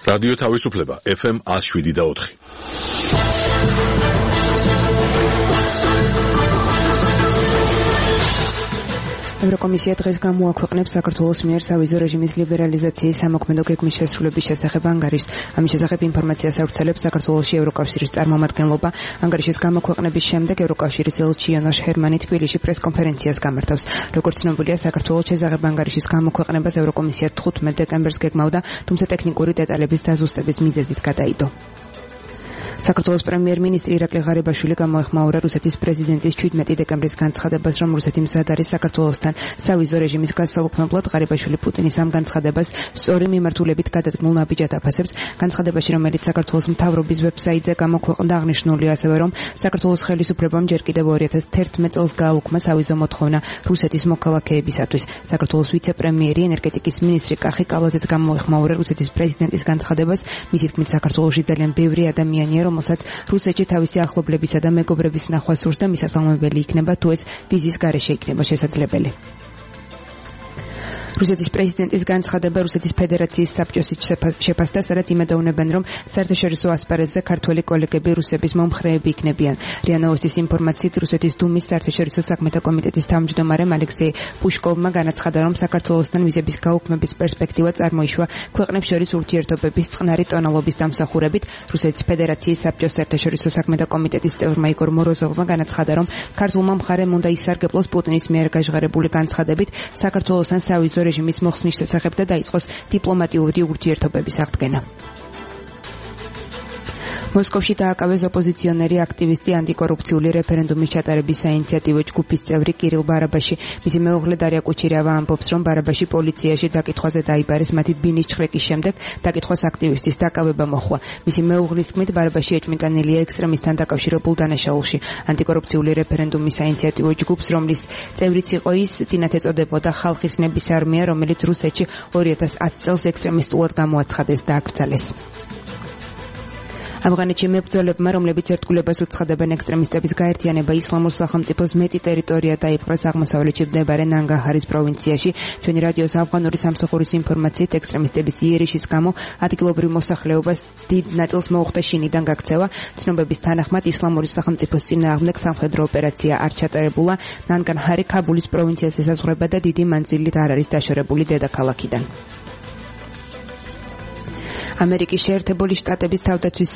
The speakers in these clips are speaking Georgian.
რადიო თავისუფლება FM 107.4. ევროკომისია დღეს გამოაქვეყნებს საქართველოს მიერ სავიზო რეჟიმის ლიბერალიზაციის სამოქმედო გეგმის შესრულების შესახებ ანგარიშს. ამის შესახებ ინფორმაციას ავრცელებს საქართველოში ევროკავშირის წარმომადგენლობა. ანგარიშის გამოქვეყნების შემდეგ ევროკავშირის ელჩი იონაშ ჰერმანი თბილისში პრესკონფერენციას გამართავს. როგორც ცნობილია, საქართველოს შესახებ ანგარიშის გამოქვეყნებას ევროკომისია 15 დეკემბერს გეგმავდა, თუმცა ტექნიკური დეტალების დაზუსტების მიზეზით გადაიდო. საქართველოს პრემიერ-მინისტრი ირაკლი ღარიბაშვილი გამოეხმაურა რუსეთის პრეზიდენტის 17 დეკემბრის განცხადებას, რომ რუსეთი მზად არის საქართველოსთან სავიზო რეჟიმის გასაუქმებლად. ღარიბაშვილი პუტინის ამ განცხადებას სწორი მიმართულებით გადადგმულ ნაბიჯად აფასებს. განცხადებაში, რომელიც საქართველოს მთავრობის ვებსაიტზე გამოქვეყნდა, აღნიშნულია ასევე, რომ საქართველოს ხელისუფლებამ ჯერ კიდევ 2011 წელს გააუქმა სავიზო მოთხოვნა რუსეთის მოქალაქეებისათვის. საქართველოს ვიცე-პრემიერი ენერგეტიკის მინისტრი კახი კალაძეც გამოეხმაურა რუსეთის პრეზიდენტის განცხადებას. მისი თქმით, საქართველოში ძალიან ბევრი ადამიანია, რომელსაც რუსეთში თავისი ახლობლებისა და მეგობრების ნახვა სურს და მისასალმებელი იქნება თუ ეს ვიზის გარეშე იქნება შესაძლებელი. რუსეთის პრეზიდენტის განცხადება რუსეთის ფედერაციის საბჭოსით შეფასდა, სადაც იმედოვნებენ, რომ საერთაშორისო ასპარეზზე ქართველი კოლეგები რუსების მომხრეები იქნებიან. რია ნოვოსტის ინფორმაციით, რუსეთის დუმის საერთაშორისო საქმეთა კომიტეტის თავმჯდომარემ ალექსეი პუშკოვმა განაცხადა, რომ საქართველოსთან ვიზების გაუქმების პერსპექტივა წარმოიშვა ქვეყნებს შორის ურთიერთობების წყნარი ტონალობის დამსახურებით. რუსეთის ფედერაციის საბჭოს საერთაშორისო საქმეთა კომიტეტის წევრმა იგორ მოროზოვმა განაცხადა, რომ ქართულმა მხარემ უნდა ისარგებლოს პუტინის მიერ გაჟღერებული განცხადებით საქართველოსთან სავიზო რეჟიმის მოხსნის შესახებ და დაიწყოს დიპლომატიური ურთიერთობების აღდგენა. მოსკოვში დააკავეს ოპოზიციონერი აქტივისტი ანტიკორუფციული რეფერენდუმის ჩატარების საინიციატივო ჯგუფის წევრი კირილ ბარაბაში. მისი მეუღლე დარია კუჩირავა ამბობს, რომ ბარაბაში პოლიციაში დაკითხვაზე დაიბარეს მათი ბინის ჩხრეკის შემდეგ დაკითხვას აქტივისტის დაკავება მოჰყვა. მისი მეუღლის თქმით, ბარაბაში ეჭვმიტანილია ექსტრემისტთან დაკავშირებულ დანაშაულში. ანტიკორუფციული რეფერენდუმის საინიციატივო ჯგუფს, რომლის წევრიც იყო ის, წინათ ეწოდებოდა ხალხის ნების არმია, რომელიც რუსეთში 2010 წელს ექსტრემისტულად გამოაცხადეს და აკრძალეს. ავღანეთში მებრძოლებმა, რომლებიც ერთგულებას უცხადებენ ექსტრემისტების გაერთიანება ისლამურ სახელმწიფოს მეტი ტერიტორია დაიპყრეს აღმოსავლეთში მდებარე ნანგაჰარის პროვინციაში. ჩვენი რადიოს ავღანური სამსახურის ინფორმაციით, ექსტრემისტების იერიშის გამო ადგილობრივ მოსახლეობას დიდ ნაწილს მოუხდა შინიდან გაქცევა. ცნობების თანახმად, ისლამური სახელმწიფოს წინააღმდეგ სამხედრო ოპერაცია არ ჩატარებულა. ნანგაჰარი ქაბულის პროვინციას ესაზღვრება და დიდი მანძილით არ არის დაშორებული დედაქალაქიდან. ამერიკის შეერთებული შტატების თავდაცვის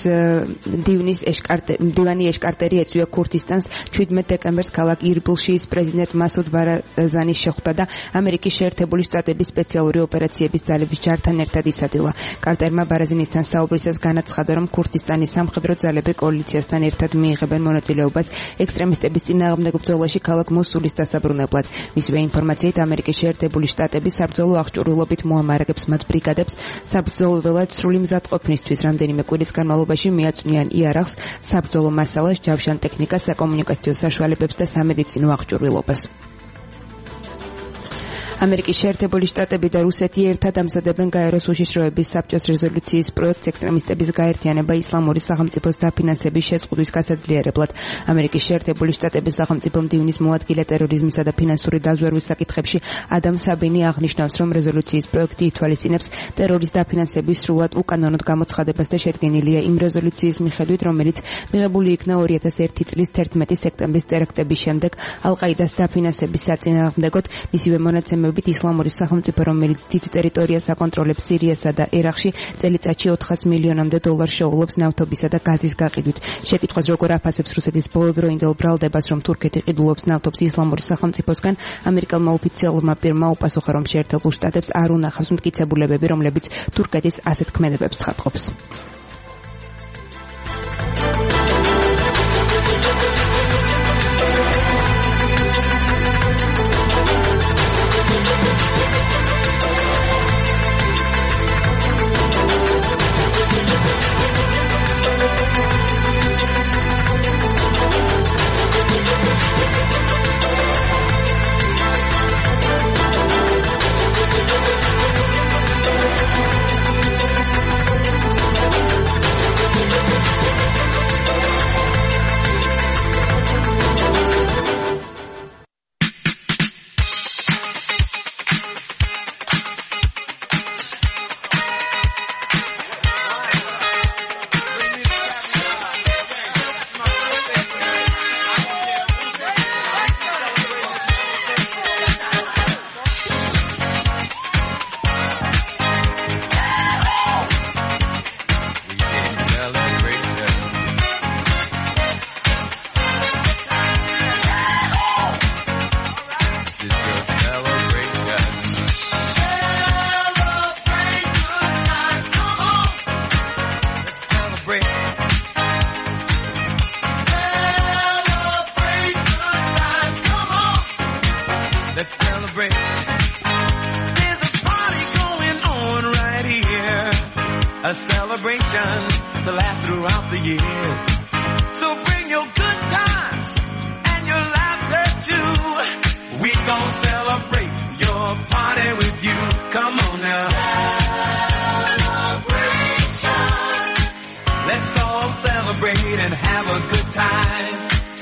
დივანი ეშკარტერი ეწვია ქურთისტანს 17 დეკემბერს ქალაქ ირბილში პრეზიდენტ მასუდ ბარზანის შეხვდა და ამერიკის შეერთებული შტატების სპეციალური ოპერაციების ძალების ჯართან ერთად ისადილა. კარტერმა ბარზანისთან საუბრისას განაცხადა, რომ ქურთისტანის სამხედრო ძალები კოალიციასთან ერთად მიიღებენ მონაწილეობას ექსტრემისტების წინააღმდეგ ბრძოლაში ქალაქ მოსულის დასაბრუნებლად. მისივე ინფორმაციით, ამერიკის შეერთებული შტატები საბრძოლო აღჭურვილობით მოამარაგებს მათ ბრიგადებს საბრძოლველად მზადყოფნისთვის. რამდენიმე კვირის განმავლობაში მიაწვნიან იარაღს, საბრძოლო მასალას, ჯავშან ტექნიკას, საკომუნიკაციო საშუალებებს და სამედიცინო აღჭურვილობას. ამერიკის შეერთებული შტატები და რუსეთი ერთად ამზადებენ გაეროს უშიშროების საბჭოს რეზოლუციის პროექტს ექსტრემისტების გაერთიანება ისლამური სახელმწიფოს დაფინანსების შეზღუდვის გასაძლიერებლად. ამერიკის შეერთებული შტატების სახელმწიფო მდივნის მოადგილე ტერორიზმისა და ფინანსური დაზვერვის საკითხებში ადამ საბინი აღნიშნავს, რომ რეზოლუციის პროექტი ითვალისწინებს ტერორის დაფინანსების სრულად უკანონოდ გამოცხადებას და შედგენილია იმ რეზოლუციის მიხედვით, რომელიც მიღებული იქნა 2001 წლის 11 სექტემბრის ტერაქტების შემდეგ ალ-ყაიდას დაფინანსების საწინააღმდეგოდ. მისივე მონაცემებით ისლამური სახელმწიფო, რომელიც დიდ ტერიტორიას აკონტროლებს სირიასა და ერაყში, წელიწადში 400 მილიონამდე დოლარს შეუძლებს ნავთობისა და გაზის გაყიდვით. შეკითხვას როგორ აფასებს რუსეთის ბოლოდროინდელ ბრალდებას, რომ თურქეთი ყიდულობს ნავთობს ისლამური სახელმწიფოსგან, ამერიკელმა ოფიციალურმა პირმა უპასუხა, რომ შეერთებულ შტატებს არ უნახავს მტკიცებულებები, რომლებიც თურქეთის ასეთ ქმედებებს ცხადყოფს. a celebration to last throughout the years. So bring your good times and your laughter too. We gon' celebrate your party with you. Come on now. Celebration. Let's all celebrate and have a good time.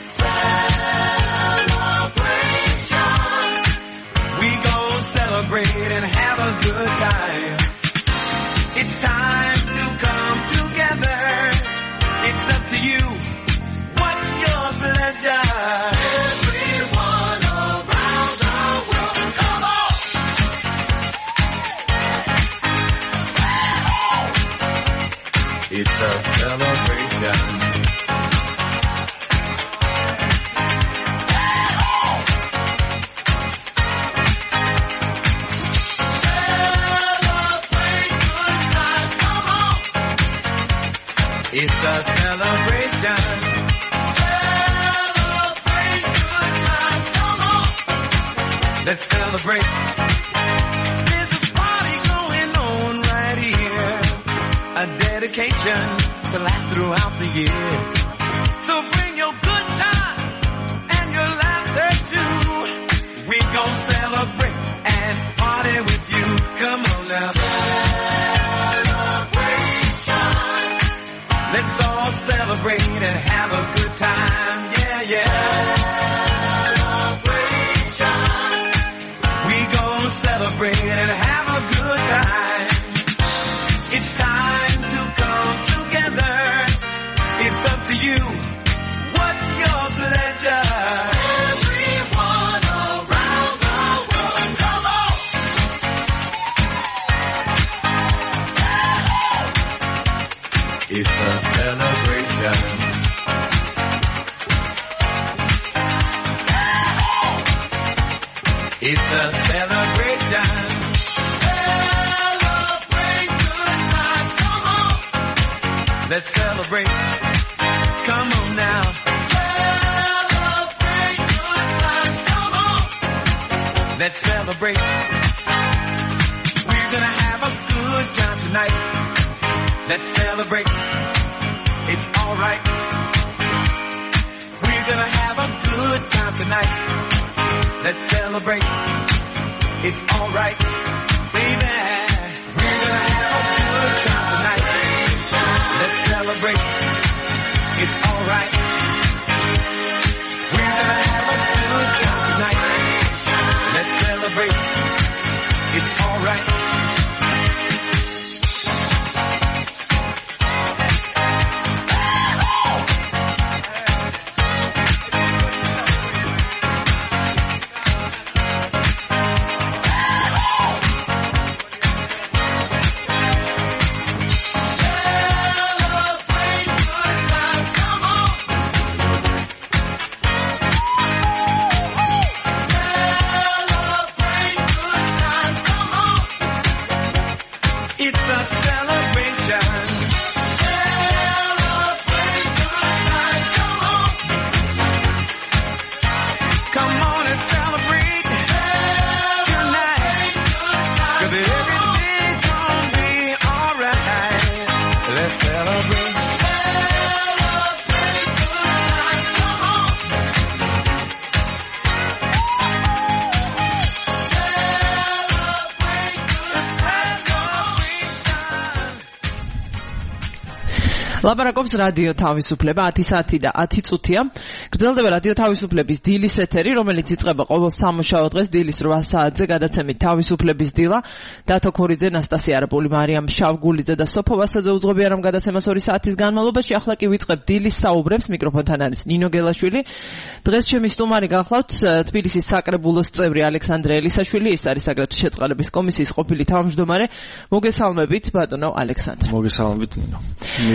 Celebration. We gon' celebrate and have a good time. It's time to come together. It's up to you. What's your pleasure? Everyone around the world, come on! It's a celebration. It's a celebration. Celebrate good times, come on. Let's celebrate. There's a party going on right here. A dedication to last throughout the years. So bring your good times and your laughter too. We gon' celebrate and party with you. Come on now. Let's all celebrate and have a good time, yeah, yeah. Celebration. We gon' celebrate and have a good time. It's time to come together. It's up to you. What's your pleasure? Everyone around the world, come on! It's a celebration. It's a celebration. Celebrate good times, come on. Let's celebrate. Come on now. Celebrate good times, come on. Let's celebrate. We're gonna have a good time tonight. Let's celebrate. It's alright. We're gonna have a good time tonight. Let's celebrate. It's alright. Baby, we're gonna have a good time tonight. Let's celebrate. It's alright. We're gonna have a good time tonight. Let's celebrate. It's alright. ლაპარაკობს რადიო თავისუფლება 10 საათი და 10 წუთია. გრძელდება რადიო თავისუფლების დილის ეთერი, რომელიც იწყება ყოველ სამუშაო დღეს დილის 8 საათზე გადაცემით თავისუფლების დილა. დათო ქორიძე, ნასტასია არაპული, მარიამ შავგულიძე და სოფო ვასაძე უძღვებიან ამ გადაცემას 2 საათის განმავლობაში. ახლა კი ვიწყებ დილის საუბრებს. მიკროფონთან არის ნინო გელაშვილი. დღეს ჩემი სტუმარი გახლავთ თბილისის საკრებულოს წევრი ალექსანდრე ელისაშვილი. ის არის აგრეთვე შეწყალების კომისიის ყოფილი თავმჯდომარე. მოგესალმებით ბატონო ალექსანდრე. მოგესალმებით ნინო. დიდი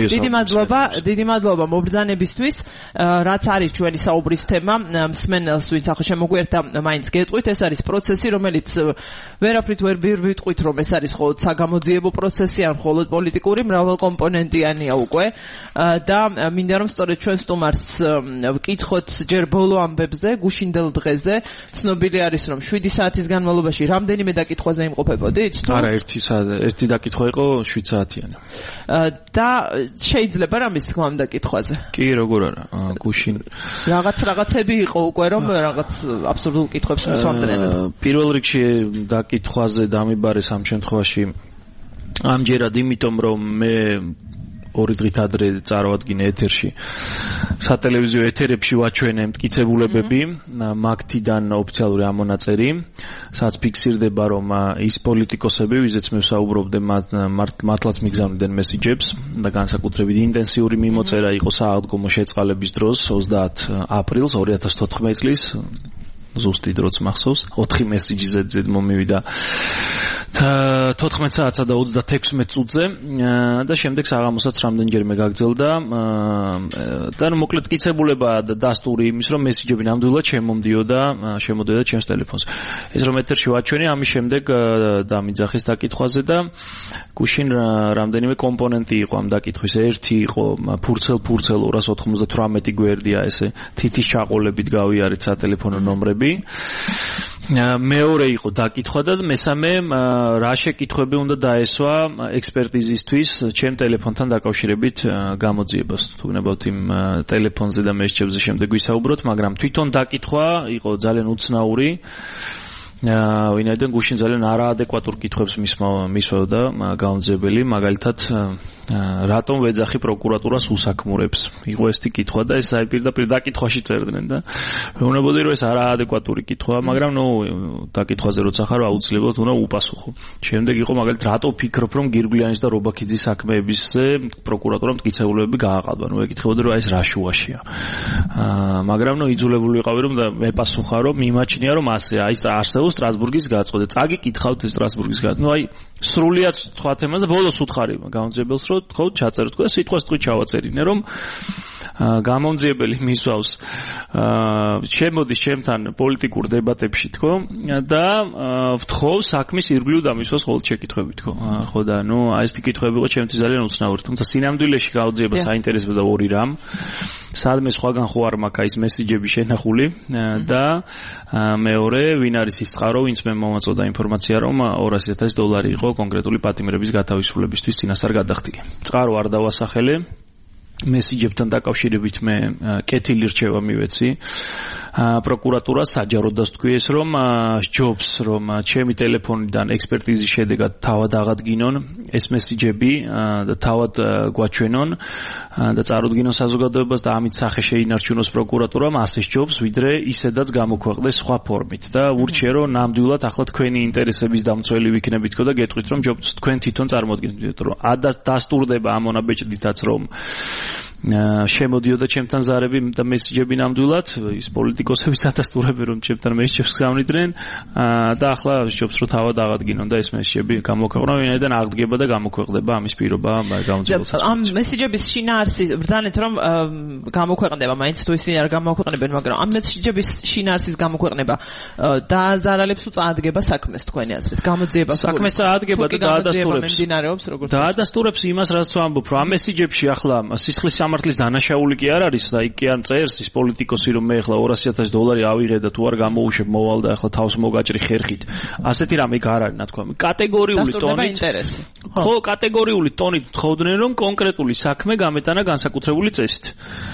დიდი მადლობა მობრძანებისთვის. რაც არის ჩვენი საუბრის თემა, მსმენელს ვინც ახლა შემოგვერთა, მაინც გეტყვით, ეს არის პროცესი, რომელიც ვერაფრით ვერ ვიტყვით, რომ ეს არის მხოლოდ საგამოძიებო პროცესი, ან მხოლოდ პოლიტიკური, მრავალკომპონენტიანია უკვე და მინდა რომ სწორედ ჩვენ სტუმარს ვკითხოთ ჯერ ბოლო ამბებზე, გუშინდელ დღეზე. ცნობილი არის, რომ 7 საათის განმავლობაში რამდენიმე დაკითხვაზე იმყოფებოდით? არა, ერთი დაკითხვა იყო 7 საათიანი. და შეიძლება რამის თქმა ამ დაკითხვაზე? კი, როგორ არა, გუშინ რაღაცები იყო უკვე, რომ რაღაც აბსურდულ კითხვებს მოსვამდნენ. პირველ რიგში დაკითხვაზე დამიბარეს ამ შემთხვევაში ამჯერად იმიტომ, რომ მე 2 დღით ადრე წარვადგინე ეთერში სატელევიზიო ეთერებში ვაჩვენე მტკიცებულებები მაგთიდან ოფიციალური ამონაწერი, სადაც ფიქსირდება, რომ ის პოლიტიკოსები, ვიზეც მე ვსაუბრობდე, მართლაც მიგზავნიდნენ მესიჯებს და განსაკუთრებით ინტენსიური მიმოწერა იყო სააღდგომო შეწყალების დროს 30 აპრილს 2014 წლის ზუსტი დროც მახსოვს 4 მესიჯი ზედზედ მომივიდა 14 საათსა და 36 წუთზე და შემდეგ საღამოსაც რამდენჯერმე გაგრძელდა და მოკლედ მტკიცებულება და დასტური იმის, რომ მესიჯები ნამდვილად შემოდიოდა ჩემს ტელეფონს. ეს რომ ეთერში ვაჩვენე, ამის შემდეგ დამიძახეს დაკითხვაზე და გუშინ რამდენიმე კომპონენტი იყო ამ დაკითხვის. ერთი იყო ფურცელ 298 გვერდია ესე თითის ჩაყოლებით გავიარეთ სატელეფონო ნომრები. მეორე იყო დაკითხვა და მესამე რა შეკითხვები უნდა დაესვა ექსპერტიზისთვის ჩემ ტელეფონთან დაკავშირებით გამოძიებას. თუ გნებავთ იმ ტელეფონზე და მესიჯებზე შემდეგ ვისაუბროთ, მაგრამ თვითონ დაკითხვა იყო ძალიან უცნაური. ვინაიდან გუშინ ძალიან არაადეკვატურ კითხვებს მისვევდა გამომძიებელი, მაგალითად რატომ ვეძახი პროკურატურას უსაქმურებს. იყო ესეთი კითხვა და ეს აი პირდაპირ დაკითხვაში წერდნენ და მეუბნებოდი, რომ ეს არაადეკვატური კითხვაა, მაგრამ დაკითხვაზე როცა ხარ აუცილებლად უნდა უპასუხო. შემდეგ იყო მაგალითად რატო ფიქრობ, რომ გირგვლიანის და რობაქიძის საქმეებისზე პროკურატურამ მტკიცებულებები გააყალბა. ვეკითხებოდი, რომ აი ეს რა შუაშია. მაგრამ იძულებული ვიყავი, რომ მეპასუხა, რომ მიმაჩნია, რომ ასე აი არსებობს სტრასბურგის გაწყვეტა. წაგიკითხავთ ეს სტრასბურგის გაწყვეტა. აი სრულიად სხვა თემაზე ბოლოს უთხარი გამომძიებელს, რომ თქო ჩაწეროთ და სიტყვას თქვი ჩავაწერინე, რომ გამომძიებელი მისვავს შემოდის ჩემთან პოლიტიკურ დებატებში თქო და ვთხოვ საქმის ირგვლივ დამისვას ხოლმე შეკითხვები თქო. ხო და აი ეს კითხვები იყო ჩემთვის ძალიან უცნაური, თუმცა სინამდვილეში გაუძიება საინტერესებდა ორი რამ. სადმე სხვაგან ხო არ მაქვს ის მესიჯები შენახული და მეორე ვინ არის ის წყარო, ვინც მე მომაწოდა ინფორმაცია, რომ $200,000 იყო კონკრეტული პატიმრების გათავისუფლებისთვის წინასწარ გადახდილი. წყარო არ დავასახელე. მესიჯებთან დაკავშირებით მე კეთილი რჩევა მივეცი პროკურატურას, საჯაროდას თქვი ეს, რომ ჯობს, რომ ჩემი ტელეფონიდან ექსპერტიზის შედეგად თავად აღადგინონ ეს მესიჯები და თავად გვაჩვენონ და წარუდგინონ საზოგადოებას და ამით სახე შეინარჩუნოს პროკურატურამ, ასე ჯობს, ვიდრე ისედაც გამოქვეყნდეს სხვა ფორმით და ურჩიე, რომ ნამდვილად ახლა თქვენი ინტერესების დამცველი ვიქნებით თქო და გეტყვით, რომ ჯობს თქვენ თვითონ წარმოადგენთ, რომ დასტურდება ამონაბეჭდითაც, რომ შემოდიოდა ჩემთან ზარები და მესიჯები ნამდვილად ის პოლიტიკოსები სადასტურებენ, რომ ჩემთან მესიჯებს გზავნიდნენ და ახლა ჯობს, რომ თავად აღადგინონ და ეს მესიჯები გამოქვეყნონ, ვინაიდან აღდგება და გამოქვეყნდება ამის პირობა გამოძიებელს. ამ მესიჯების შინაარსი ბრძანეთ, რომ გამოქვეყნდება, მაინც თუ ისინი არ გამოქვეყნებენ, მაგრამ ამ მესიჯების შინაარსის გამოქვეყნება დააზარალებს თუ წაადგება საქმეს თქვენი აზრით? გამოძიებას საქმეს წაადგება და დაადასტურებს იმას, რაც ვამბობ, რომ ამ მესიჯებში ახლა სისხლის სამართლის დანაშაული კი არ არის და იქ კი ან წერს ის პოლიტიკოსი, რომ მე ახლა $200,000 ავიღე და თუ არ გამოუშვებ მოვალ და ახლა თავს მოგაჭრი ხერხით. ასეთი რამე იქ არ არის, ნათქვამი. კატეგორიული ტონით. ხო, კატეგორიული ტონით თხოვდნენ, რომ კონკრეტული საქმე გამეტანა განსაკუთრებული წესით.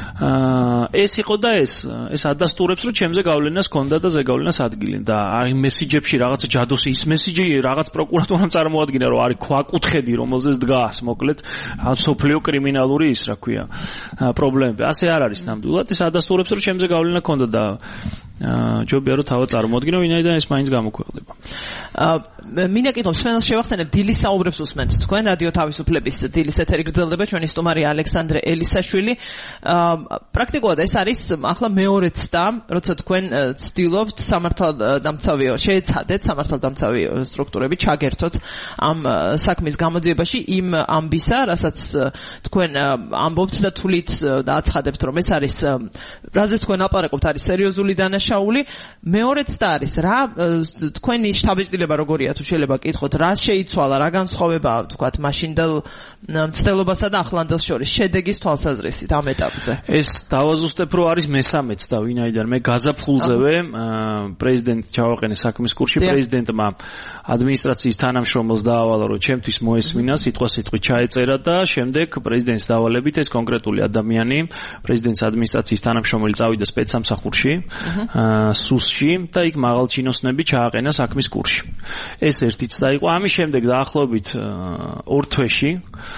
ეს იყო და ეს ადასტურებს, რომ ჩემზე გავლენას ჰქონდა და ზეგავლენას ადგილი და აი მესიჯებში რაღაცა ჯადოსი, ის მესიჯი რაღაც პროკურატურამ წარმოადგინა, რომ არის ქვაკუთხედი, რომელზეც დგას, მოკლედ სოფლიო კრიმინალური ის რა ქვია პრობლემები. ასე არ არის ნამდვილად. ეს ადასტურებს, რომ ჩემზე გავლენა ჰქონდა და ჯობია რომ თავად წარმოადგინო, ვინაიდან ეს მაინც გამოქვეყნდება. მინდა კითხოს, ჩვენ შევახსენებთ დილის საუბრებს უსმენთ თქვენ რადიო თავისუფლების დილის ეთერი გრძელდება, ჩვენი სტუმარია ალექსანდრე ელისაშვილი. პრაქტიკულად ეს არის ახლა მეორე ცდა, როცა თქვენ ცდილობთ სამართალდამცავი შეეცადეთ სამართალდამცავი სტრუქტურები ჩაგერთოთ ამ საქმის გამოძიებაში იმ ამბისა, რასაც თქვენ ამბობთ და თulit და აცხადებთ, რომ ეს არის რაზეც თქვენ აპარაკობთ არის სერიოზული დანაშაული. მეორე ცდა არის რა თქვენი შთაბეჭდილება როგორია თუ შეიძლება კითხოთ, რა შეიცვალა, რა განსხვავებაა თქვათ მაშინდელ მცდელობასა და ახლანდელს შორის შედეგის თვალსაზრისით ამ ეტაპზე? ეს დავაზუსტებ, რომ არის მესამე ცდა, ვინაიდან მე გაზაფხულზევე პრეზიდენტ ჩავაყენე საქმის კურსში, პრეზიდენტმა ადმინისტრაციის თანამშრომელს დაავალა, რომ ჩემთვის მოესმინა, სიტყვასიტყვით ჩაეწერა და შემდეგ პრეზიდენტის დავალებით ეს კონკრეტული ადამიანი, პრეზიდენტის ადმინისტრაციის თანამშრომელი წავიდა სპეცსამსახურში, სუსში და იქ მაღალჩინოსნები ჩააყენა საქმის კურსში. ეს ერთი ცდა იყო. ამის შემდეგ დაახლოებით 2 თვეში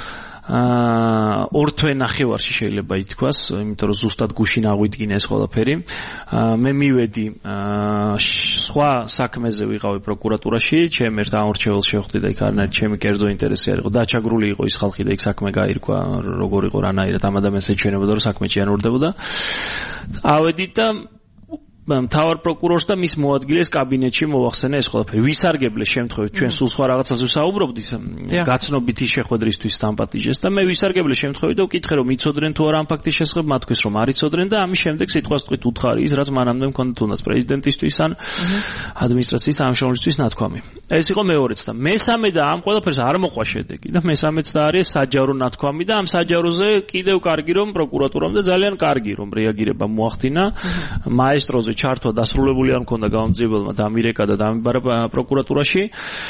ორ თვე ნახევარში შეიძლება ითქვას, იმიტომ რომ ზუსტად გუშინ აღვიდგინა ეს ყველაფერი. მე მივედი სხვა საქმეზე ვიყავი პროკურატურაში, ჩემ ერთ ამორჩეველს შევხვდი და იქ არანაირი ჩემი კერძო ინტერესი არ იყო. დაჩაგრული იყო ის ხალხი და იქ საქმე გაირკვა, როგორ იყო რანაირად ამ ადამიანს ეჩვენებოდა, რომ საქმე ჭიანურდებოდა. ავედით და მთავარ პროკურორს და მის მოადგილეს კაბინეტში მოვახსენე ეს ყველაფერი. ვისარგებლე შემთხვევით, ჩვენ სულ სხვა რაღაცაზე ვსაუბრობდით, გაცნობითი შეხვედრისთვის დამპატიჟეს და მე ვისარგებლე შემთხვევით და ვკითხე რომ იცოდნენ თუ არა ამ ფაქტის შესახებ, მათ თქვეს რომ არ იცოდნენ და ამის შემდეგ სიტყვასიტყვით უთხარი ის, რაც მანამდე მქონდა თუნდაც პრეზიდენტისთვის ან ადმინისტრაციის თანამშრომლისთვის ნათქვამი. ეს იყო მეორე ცდა. მესამე და ამ ყველაფერს არ მოყვა შედეგი და მესამე ცდა არის საჯარო ნათქვამი და ამ საჯაროზე კიდევ კარგი რომ პროკურატურამ და ძალიან კარგი რომ რეაგირება მოახდინა მაესტროზე ჩართვა დასრულებული არ მქონდა გამომძიებელმა დამირეკა და დამიბარა პროკურატურაში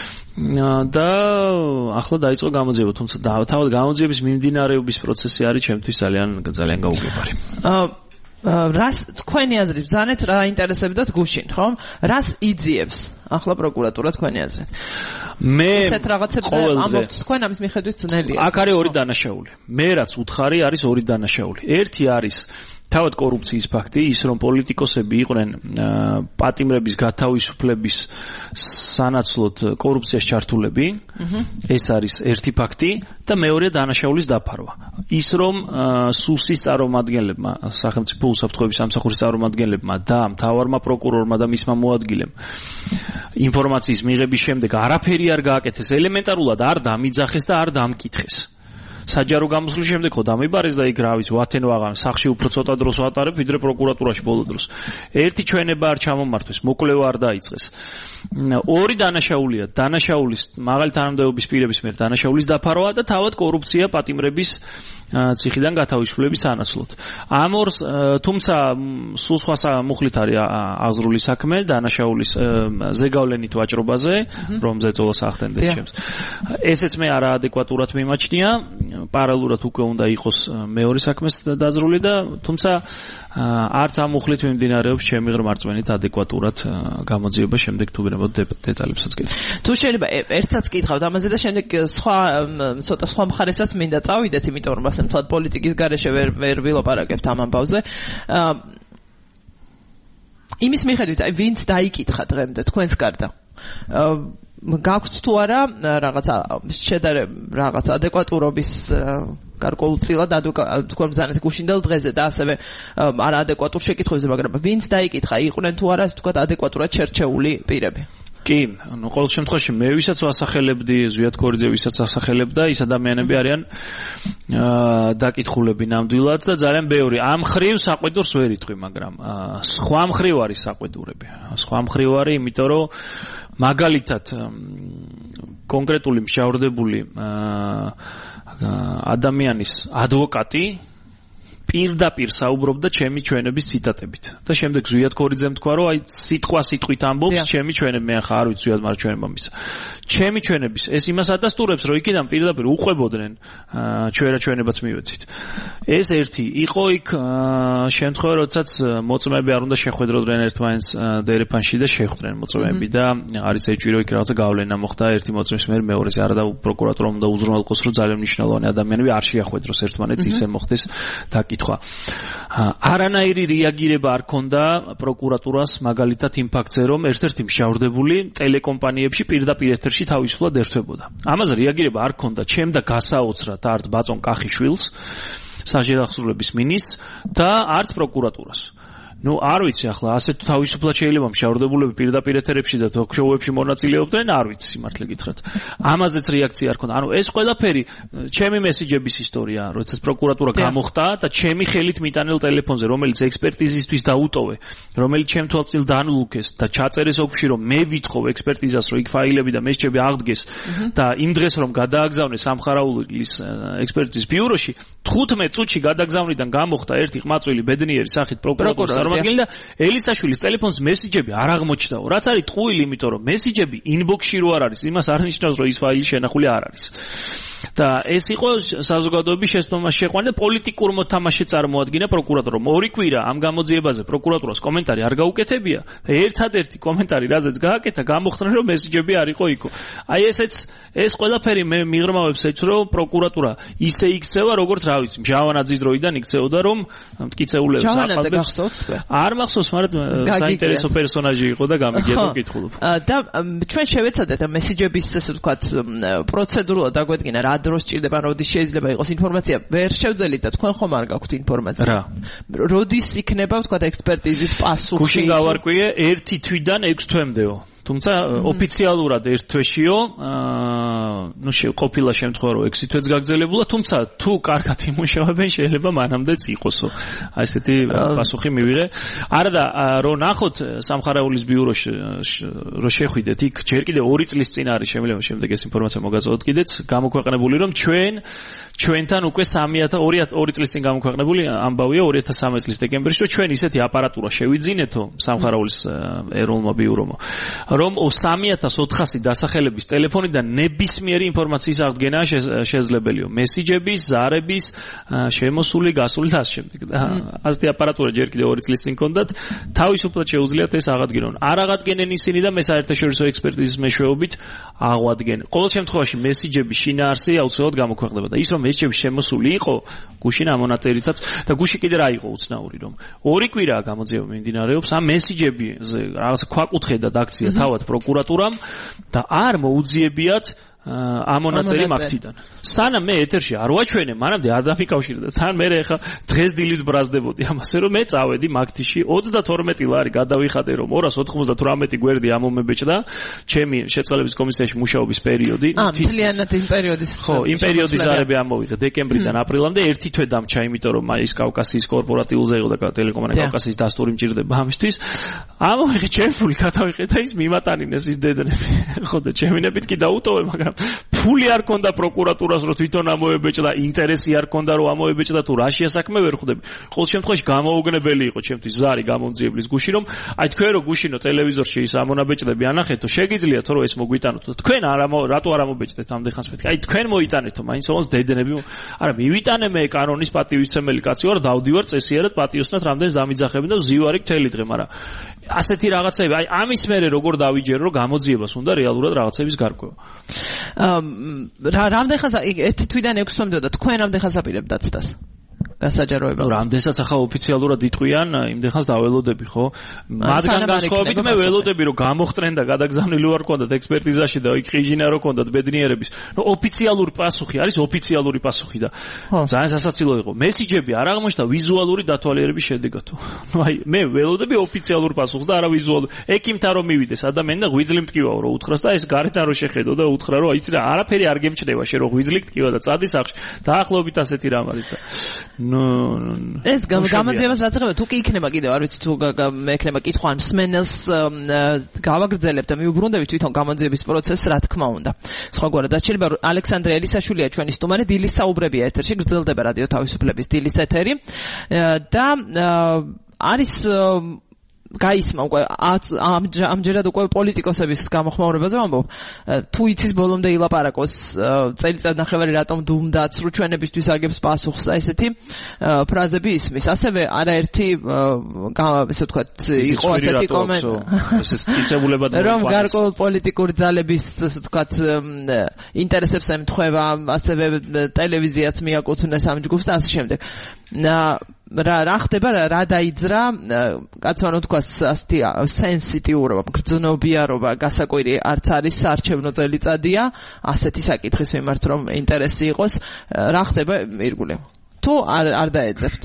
და ახლა დაიწყო გამოძიება, თუმცა თავად გამოძიების მიმდინარეობის პროცესი არის ჩემთვის ძალიან გაუგებარი. რას თქვენი აზრით ბრძანეთ, რა ინტერესებდათ გუშინ, ხომ? რას იძიებს ახლა პროკურატურა თქვენი აზრით? მე ესეთ რაღაცებს ამბობთ თქვენ ამის მიხედვით ძნელია. აქ არის ორი დანაშაული. მე რაც უთხარი არის ორი დანაშაული. ერთი არის თავად კორუფციის ფაქტი, ის რომ პოლიტიკოსები იყვნენ პატიმრების გათავისუფლების სანაცვლოდ კორუფციაში ჩართულები, ეს არის ერთი ფაქტი და მეორეა დანაშაულის დაფარვა. ის რომ სუსის წარმომადგენლებმა, სახელმწიფო უსაფრთხოების სამსახურის წარმომადგენლებმა და მთავარმა პროკურორმა და მისმა მოადგილემ ინფორმაციის მიღების შემდეგ არაფერი არ გააკეთეს, ელემენტარულად არ დამიძახეს და არ დამკითხეს. საჯარო გამოსვლის შემდეგ ხო დამიბარეს და იქ რა ვიცი ვათენ ვაღან სახში უფრო ცოტა დროს ვატარებ ვიდრე პროკურატურაში ბოლო დროს. ერთი ჩვენება არ ჩამომართვეს, მოკვლევა არ დაიწყეს. ორი დანაშაულია, დანაშაულის მაღალი თანამდებობის პირების მიერ დანაშაულის დაფარვა და თავად კორუფცია პატიმრების ციხიდან გათავისუფლების სანაცვლოდ. ამ ორს თუმცა სულ სხვა მუხლით არის აღზრული საქმე დანაშაულის ზეგავლენით ვაჭრობაზე, რომზე წოლოს ახდენდეთ ჩემს. ესეც მე არაადეკვატურად მიმაჩნია, პარალელურად უკვე უნდა იყოს მეორე საქმეს დაძრული და თუმცა არც ამ მუხლით მიმდინარეობს ჩემი ღრმარწმენით ადეკვატურად გამოძიება შემდეგ თუ ვერებოდ დეტალებსაც კიდე. თუ შეიძლება ერთსაც კითხავთ ამაზე და შემდეგ სხვა ცოტა სხვა მხარესაც მინდა წავიდეთ, იმიტომ რომ ასე მთლად პოლიტიკის გარეშე ვერ ვილაპარაკებთ ამ ამბავზე. იმის მიხედვით, აი ვინც დაიკითხა დღემდე თქვენს გარდა. გაქვთ თუ არა რაღაცა რაღაც ადეკვატურობის გარკვეულწილად თქვენ ბრძანეთ გუშინდელ დღეზე და ასევე არაადეკვატურ შეკითხვებზე, მაგრამ ვინც დაიკითხა, იყვნენ თუ არა, ასე ვთქვათ, ადეკვატურად შერჩეული პირები? კი, ანუ ყოველ შემთხვევაში მე ვისაც ვასახელებდი, ზვიად კორიძე ვისაც ასახელებდა, ის ადამიანები არიან დაკითხულები ნამდვილად და ძალიან ბევრი. ამ ხრივ საყვედურს ვერ იტყვი, მაგრამ სხვა მხრივ არის საყვედურები. სხვა მხრივ არის, იმიტომ რომ მაგალითად კონკრეტული მშავრდებული ადამიანის ადვოკატი პირდაპირ საუბრობდა ჩემი ჩვენების ციტატებით და შემდეგ ზვიად კორიძემ თქვა რომ აი სიტყვა სიტყვით ამბობს ჩემი ჩვენები, მე ახლა არ ვიცი ზვიად მაგრამ ჩვენება მის ჩემი ჩვენების ეს იმას ადასტურებს რომ იქიდან პირდაპირ უყვებოდნენ ჩვენებაც მივეცით. ეს ერთი იყო იქ შემთხვევა როდესაც მოწმეები არ უნდა შეხვედროდნენ ერთმანეთს დერეფანში და შეხვდნენ მოწმეები და არის ეჭვი რომ იქ რაღაცა გავლენა მოხდა ერთი მოწმის მიერ მეორეზე, არა და პროკურატურამ უნდა უზრუნველყოს რომ ძალიან მნიშვნელოვანი ადამიანები არ შეახვედროს ერთმანეთს, ისე მოხდეს დაკითხვა. კითხვა. არანაირი რეაგირება არ ქონდა პროკურატურას მაგალითად იმ ფაქტზე, რომ ერთ-ერთი მშავრდებული ტელეკომპანიებში პირდაპირ ეთერში თავისუფლად ერთვებოდა. ამაზე რეაგირება არ ქონდა, ჩემდა გასაოცრად არც ბაწონ კახიშვილს, საჯერახსრულების მინისტრს და არც პროკურატურას. Ну, არ ვიცი ახლა, ასეთ თავისუფლად შეიძლება მშავრდებულები პირდაპირ ეთერებში და თოქ-შოუებში მონაწილეობდნენ, არ ვიცი სიმართლე გითხრათ. ამაზეც რეაქცია არ ქონდა. ანუ ეს ყველაფერი ჩემი მესიჯების ისტორია, როდესაც პროკურატურა გამოხდა და ჩემი ხელით მიტანილ ტელეფონზე, რომელიც ექსპერტიზისთვის დაუტოვე, რომელიც ჩემ თვალწინ დაანულუქეს და ჩაწერეს ოფში, რომ მე ვითხოვ ექსპერტიზას, რომ იქ ფაილები და მესიჯები აღდგეს და იმ დღეს რომ გადააგზავნეს სამხარაულის ექსპერტიზის ბიუროში, 15 წუთში გადაგზავნიდან გამოხდა ერთი ყმაწვილი ბედნიერი სახით პროკურატურის და ელისაშვილის ტელეფონს მესიჯები არ აღმოჩნდაო. რაც არის ტყუილი, იმიტომ რომ მესიჯები ინბოქსში რო არ არის, იმას არ ნიშნავს, რომ ის ფაილი შენახული არ არის. და ეს იყო საზოგადოების შეცდომას შეყვანა და პოლიტიკურ მოთამაშე წარმოადგინა პროკურატურამ. ორი კვირა ამ გამოძიებაზე პროკურატურას კომენტარი არ გაუკეთებია და ერთადერთი კომენტარი, რაზეც გააკეთა, გამოხდნენ, რომ მესიჯები არ იყო იქო. აი ეს ყველაფერი მე მიღრმავებს ეც, რომ πρოკურატურა ისე იქცევა, როგორც რა ვიცი, მჟავანაძის დროიდან იქცეოდა, რომ მტკიცეულებს არ მახსოვს, მაგრამ საინტერესო პერსონაჟი იყო და გამიგია თუ კითხულობ. და ჩვენ შევეცადეთ მესიჯების, ასე ვთქვათ, პროცედურულად დაგვედგინა რა დროს ჭირდება, როდის შეიძლება იყოს ინფორმაცია. ვერ შევძელით და თქვენ ხომ არ გაქვთ ინფორმაცია. რა. როდის იქნება, ვთქვათ, ექსპერტიზის პასუხი? გუშინ გავარკვიე 1 თვიდან 6 თვემდეო. თუმცა ოფიციალურად ერთ თვეშიო, ну ყოფილა შემთხვევა რომ 6 თვეც გაგრძელებულა, თუმცა თუ კარგად იმუშავებენ შეიძლება მანამდეც იყოსო. აი ესეთი პასუხი მივიღე. არა და რომ ნახოთ სამხარაულის ბიუროში რომ შეხვიდეთ, იქ ჯერ კიდე 2 წლის წინ არის შემიძლია შემდეგ ეს ინფორმაცია მოგაწოდოთ კიდეც გამოქვეყნებული, რომ ჩვენთან უკვე 2 წლის წინ გამოქვეყნებული ამბავია 2013 წლის დეკემბერში, რომ ჩვენ ისეთი აპარატურა შევიძინეთო სამხარაულის ეროვნულმა ბიურომ, რომ 3400 დასახელების ტელეფონიდან ნებისმიერი ინფორმაციის აღდგენა შესაძლებელია. მესიჯების, ზარების, შემოსული, გასული და ასე შემდეგ. ასეთი აპარატურა ჯერ კიდევ 2 წლის წინ ჰქონდათ, თავისუფლად შეუძლიათ ეს აღადგენონ. არ აღადგენენ ისინი და მე საერთაშორისო ექსპერტიზის მეშვეობით აღვადგენ. ყოველ შემთხვევაში მესიჯების შინაარსი აუცილებლად გამოქვეყნდება და ის რომ მესიჯები შემოსული იყო, გუშინ ამონაწერითაც და გუშინ კიდე რა იყო უცნაური, რომ 2 კვირაა გამოძიება მიმდინარეობს, ამ მესიჯებზე რაღაც ქვაკუთხედა აქცია თავად პროკურატურამ და არ მოუძიებიათ ამონაწერი მაგთიდან. სანამ მე ეთერში არ ვაჩვენე, მანამდე არ დამიკავშირდა. თან მე ხა დღეს დილით ბრაზდებოდი ამასე, რომ მე წავედი მაგთიში 22 ლარი გადავიხადე, რომ 298 გვერდი ამომებეჭდა ჩემი შეწყალების კომისიაში მუშაობის პერიოდი. მთლიანად იმ პერიოდის. ხო, იმ პერიოდის ზარები ამოვიღე დეკემბრიდან აპრილამდე 1 თვე დამჩა, იმიტომ რომ ის კავკასიის კორპორატიულზე იყო და ტელეკომუნიკაციის კავკასიის დასტური მჭირდება ამისთვის. ამოვიღე ჩემი ფული გადავიღე და ის მიმატანინეს ის დედნები. ხო და ჩემინებით კი დაუტოვე, მაგრამ ფული არ ქონდა პროკურატურას, რომ თვითონ ამოებეჭდა, ინტერესი არ ქონდა, რომ ამოებეჭდა, თუ რაშია საქმე ვერ ხვდები. ყოველ შემთხვევაში გამოუგნებელი იყო ჩემთვის ზარი გამოძიებლის გუშინ, რომ აი თქვენ რო გუშინო ტელევიზორში ის ამონაბეჭდები ანახეთო, შეგიძლიათ რომ ეს მოგვიტანოთ. თქვენ რატო არ ამობეჭდეთ ამდენ ხანს მეთქი? აი თქვენ მოიტანეთო, მაინც ოღონდ დედნები. არა, მივიტანე მე კანონის პატივისცემელი კაცი ვარ, დავდივარ წესიერად პატიოსნად რამდენს დამიძახებენ და ვზივარი მთელი დღე, მაგრამ ასეთი რაღაცები, აი ამის მერე როგორ დავიჯერო, რომ გამოძიებას უნდა რეალურად რაღაცების გარკვევა. რამდენ ხანს 1 თვიდან 6 თვემდე და თქვენ რამდენ ხანს აპირებთ დაცდას? გასაჯაროება. რამდენსაც ახლა ოფიციალურად იტყვიან, იმდენ ხანს დაველოდები, ხო? მათგან განსხვავებით მე ველოდები, რომ გამოხტრენ და გადაგზავნილი ვარ კონდათ ექსპერტიზაში და იქ ყიჟინა რო კონდათ ბედნიერების. ნუ ოფიციალური პასუხი არის ოფიციალური პასუხი და ძალიან სასაცილო იყო. მესიჯები არ აღმოჩნდა ვიზუალური დათვალიერების შედეგათო. ნუ აი მე ველოდები ოფიციალურ პასუხს და არა ვიზუალურ. ეკიმთან რომ მივიდეს ადამიანი და ღვიძლი მტკივაო რო უთხრას და ეს გარეთან რო შეხედო და უთხრა რომ აიცი რა არაფერი არ გემჩნევა შე რო ღვიძლი მტკივა და წადი სახში. დაახლოებით ასეთი რამ არის და ეს გამოძიებას რაცაღება თუ კი იქნება კიდევ არ ვიცი თუ მექნება კითხვა ან მსმენელს გავაგრძელებთ და მიუბრუნდებით თვითონ გამოძიების პროცესს, რა თქმა უნდა. სხვაგვარად დაჩერება ალექსანდრე ელისაშვილია ჩვენი სტუმარი, დილის საუბრებია ეთერში, გრძელდება რადიო თავისუფლების დილის ეთერი და არის გაისმა უკვე ამჯერად უკვე პოლიტიკოსების გამოხმაურებაზე ვამბობ. თუ იცის ბოლომდე ილაპარაკოს წელიწად ნახევარი რატომ დუმდაც რუჩვენებისთვის აგებს პასუხს და ესეთი ფრაზები ისმის. ასევე არაერთი ესე ვთქვათ იყო ასეთი კომენტარი რომ გარკვეულ პოლიტიკური ძალების ესე ვთქვათ ინტერესებს ემთხვევა, ასევე ტელევიზიაც მიაკუთვნეს ამ ჯგუფს და ასე შემდეგ. რა ხდება რა დაიძრა კაცმა თქვა ასეთი სენსიტიურობა გრძნობიარობა გასაკვირი არც არის საარჩევნო წელიწადია ასეთი საკითხის მიმართ რომ ინტერესი იყოს რა ხდება ირგვლივ თუ არ დაეძებთ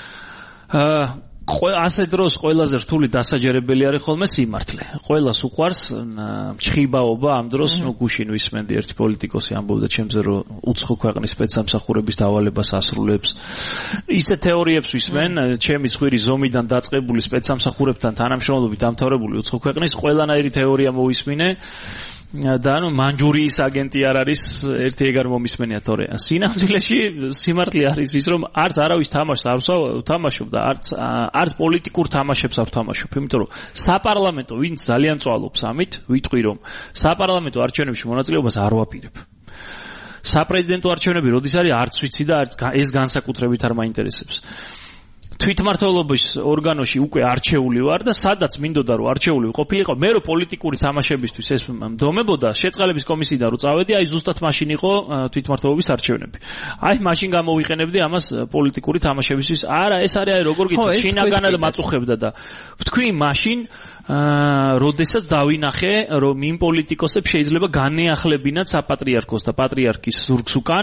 ასე დროს ყველაზე რთული დასაჯერებელი არის ხოლმე სიმართლე. ყველას უყვარს ჩხიბაობა ამ დროს გუშინ ვისმენდი ერთი პოლიტიკოსი ამბობდა ჩემზე რომ უცხო ქვეყნის სპეცსამსახურების დავალებას ასრულებს. ისე თეორიებს ვისმენ, ჩემი ცხვირი ზომიდან დაწყებული სპეცსამსახურებთან თანამშრომლობით დამთავრებული უცხო ქვეყნის ყველანაირი თეორია მოვისმინე. და მანჯურიის აგენტი არ არის ერთი ეგარ მომისმენია თორე სინამდვილეში სიმართლე არის ის რომ არც არავის თამაშს არ ვთამაშობ და არც პოლიტიკურ თამაშებს არ ვთამაშობ იმიტომ რომ საპარლამენტო ვინც ძალიან წვალობს ამით ვიტყვი რომ საპარლამენტო არჩევნებში მონაწილეობას არ ვაპირებ საპრეზიდენტო არჩევნები როდის არის არც ვიცი და ეს განსაკუთრებით არ მაინტერესებს თვითმმართველობის ორგანოში უკვე არჩეული ვარ და სადაც მინდოდა რომ არჩეული ვყოფილიყო მე რომ პოლიტიკური თამაშებისთვის ეს მდომებოდა შეწყალების კომისიიდან რომ წავედი აი ზუსტად მაშინ იყო თვითმმართველობის არჩევნები აი მაშინ გამოვიყენებდი ამას პოლიტიკური თამაშებისთვის არა ეს არის აი როგორ გითხრათ შინაგანად მაწუხებდა და ვთქვი მაშინ როდესაც დავინახე რომ იმ პოლიტიკოსებს შეიძლება განეახლებინათ საპატრიარქოს და პატრიარქის ზურგს უკან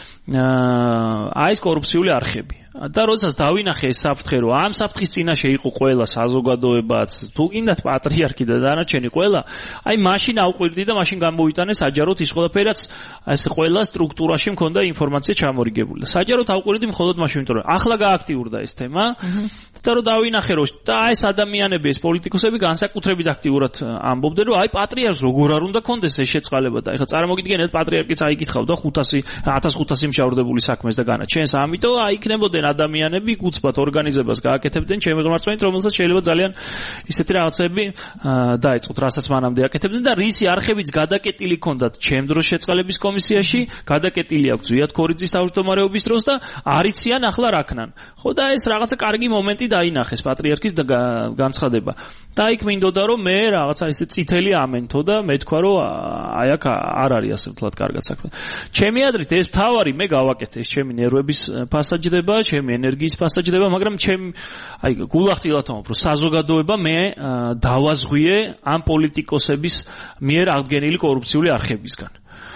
აი ეს კორუფციული არხები და როდესაც დავინახე ეს საფრთხე რომ ამ საფრთხის წინაშე იყო ყველა საზოგადოებაც თუ გინდათ პატრიარქი და დანარჩენი ყველა აი მაშინ ავყვირდი და მაშინ გამოვიტანე საჯაროდ ის ყველაფერაც ეს ყველა სტრუქტურაში მქონდა ინფორმაცია ჩამორიგებული და საჯაროდ ავყვირდი მხოლოდ მაშინ იმიტომ რომ ახლა გააქტიურდა ეს თემა და რომ დავინახე რომ და ეს ადამიანები ეს პოლიტიკოსები განსაკუთრებით აქტიურად ამბობდნენ რომ აი პატრიარქს როგორ არ უნდა კონდეს ეს შეწყალება და ეხლა წარმოგიდგენთ პატრიარქიც აიგითხავდა 1500 მშავრდებული საქმეს და განა ჩვენს ამიტომ აიქნებოდნენ ადამიანები უცბად ორგანიზებას გააკეთებდნენ ჩემი ღმერთწმენით რომელსაც შეიძლება ძალიან ისეთი რაღაცები დაეწყოთ რასაც მანამდე აკეთებდნენ და რისი არხებიც გადაკეტილი ჰქონდათ ჩემ დროს შეწყალების კომისიაში გადაკეტილი აქვს ზვიად ქორიძის თავმჯდომარეობის დროს და არიციან ახლა რა ქნან ხო და ეს რაღაცა კარგი მომენტი დაინახეს პატრიარქის განცხადება და იქ მინდოდა რომ მე რაღაცა ისე წითელი ამენთო და მე თქვა რომ აი აქ არ არის ასე ვთქვათ კარგად საქმე ჩემი აზრით ეს თავარი მე გავაკეთე ეს ჩემი ნერვების ფასაჯდება ჩემი ენერგიის ფასაჯდება მაგრამ ჩემ აი გულახდილად ვამბობ რომ საზოგადოება მე დავაზღვიე ამ პოლიტიკოსების მიერ აღდგენილი კორუფციული არხებისგან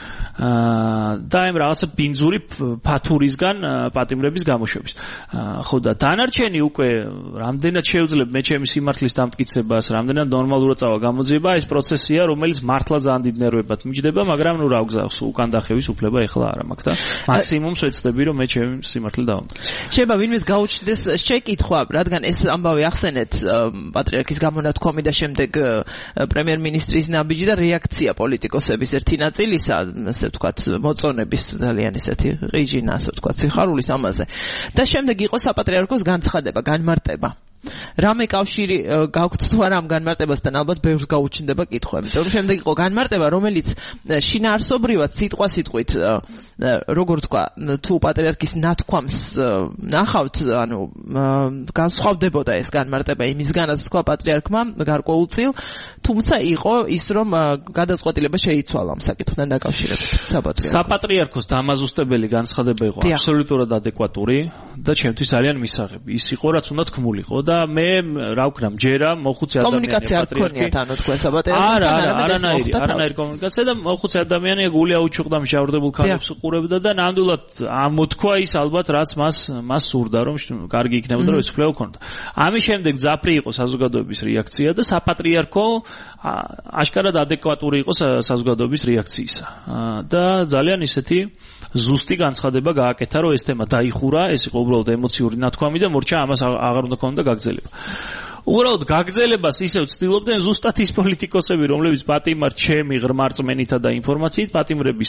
და ამ რაღაცა ბინძური ფათურისგან პატიმრების გამოშვების. ხო და დანარჩენი უკვე რამდენად შეუძლებ მე ჩემი სიმართლის დამტკიცებას, რამდენად ნორმალურად წავა გამოძიება, ეს პროცესია, რომელიც მართლა ძალიან დიდ ნერვებად მიჯდება, მაგრამ ნუ რა გზავს უკან დახევის უფლება ეხლა არ მაქვს და მაქსიმუმს ვეცდები რომ მე ჩემი სიმართლე დავამტკიცო. შეიძლება ვინმეს გაუჩნდეს შეკითხვა, რადგან ეს ამბავი ახსენეთ პატრიარქის გამონათქვამი და შემდეგ პრემიერ-მინისტრის ნაბიჯი და რეაქცია პოლიტიკოსების ერთი ნაწილისა ასე ვთქვათ მოწონების ძალიან ისეთი ღიჟინა ასე ვთქვათ სიხარულის ამაზე და შემდეგ იყო საპატრიარქოს განცხადება განმარტება რამე კავშირი გაქვთ თუ არა ამ განმარტებასთან ალბათ ბევრს გაუჩნდება კითხვები რომ შემდეგ იყო განმარტება რომელიც შინაარსობრივად სიტყვით როგორ თქვა თუ პატრიარქის ნათქვამს ნახავთ ანუ განსხვავდებოდა ეს განმარტება იმისგანაც თქვა პატრიარქმა გარკვეულწილ თუმცა იყო ის რომ გადაწყვეტილება შეიცვალა ამ საკითხთან დაკავშირებით საპატრიარქოს დამაზუსტებელი განცხადება იყო აბსოლუტურად ადეკვატური და ჩემთვის ძალიან მისაღები ის იყო რაც უნდა თქმულიყო და მე რა ვქნა მჯერა მოხუცი ადამიანი კომუნიკაცია არ გქონიათ ანუ თქვენ საპატრიარქოსთან არანაირი კომუნიკაცია და მოხუცი ადამიანია გული აუჩუყდა მშავრდებულ ქალებს უყურებდა და ნამდვილად ამოთქვა ის ალბათ რაც მას სურდა რომ კარგი იქნებოდა რომ ეს უფლება ქონდა ამის შემდეგ ძაფრი იყო საზოგადოების რეაქცია და საპატრიარქო აშკარად ადეკვატური იყო საზოგადოების რეაქციისა და ძალიან ისეთი ზუსტი განცხადება გააკეთა რომ ეს თემა დაიხურა ეს იყო უბრალოდ ემოციური ნათქვამი და მორჩა ამას აღარ უნდა ქონოდა გაგრძელება უბრალოდ გაგრძელებას ისევ ცდილობდნენ ზუსტად ის პოლიტიკოსები რომლებიც პატიმრად ჩემი ღრმარწმენითა და ინფორმაციით პატიმრების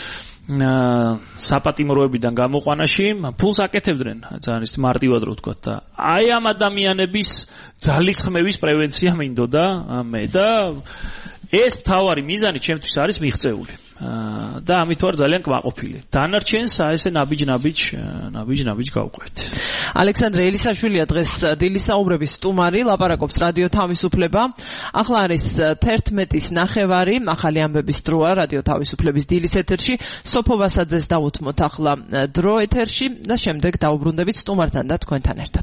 საპატიმროებიდან გამოყვანაში ფულს აკეთებდნენ ძალიან ის მარტივად რო ვთქვათ და აი ამ ადამიანების ძალისხმევის პრევენცია მინდოდა მე და ეს მთავარი მიზანი ჩემთვის არის მიღწეული. და ამით ვარ ძალიან კმაყოფილი. დანარჩენს ესე ნაბიჯ გავყვეთ. ალექსანდრე ელისაშვილია დღეს დილის საუბრების სტუმარი, ლაპარაკობს რადიო თავისუფლება. ახლა არის 11:09, ახალი ამბების დროა რადიო თავისუფლების დილის ეთერში. სოფო ვასაძეს დავუთმოთ ახლა დრო ეთერში და შემდეგ დაუბრუნდებით სტუმართან და თქვენთან ერთად.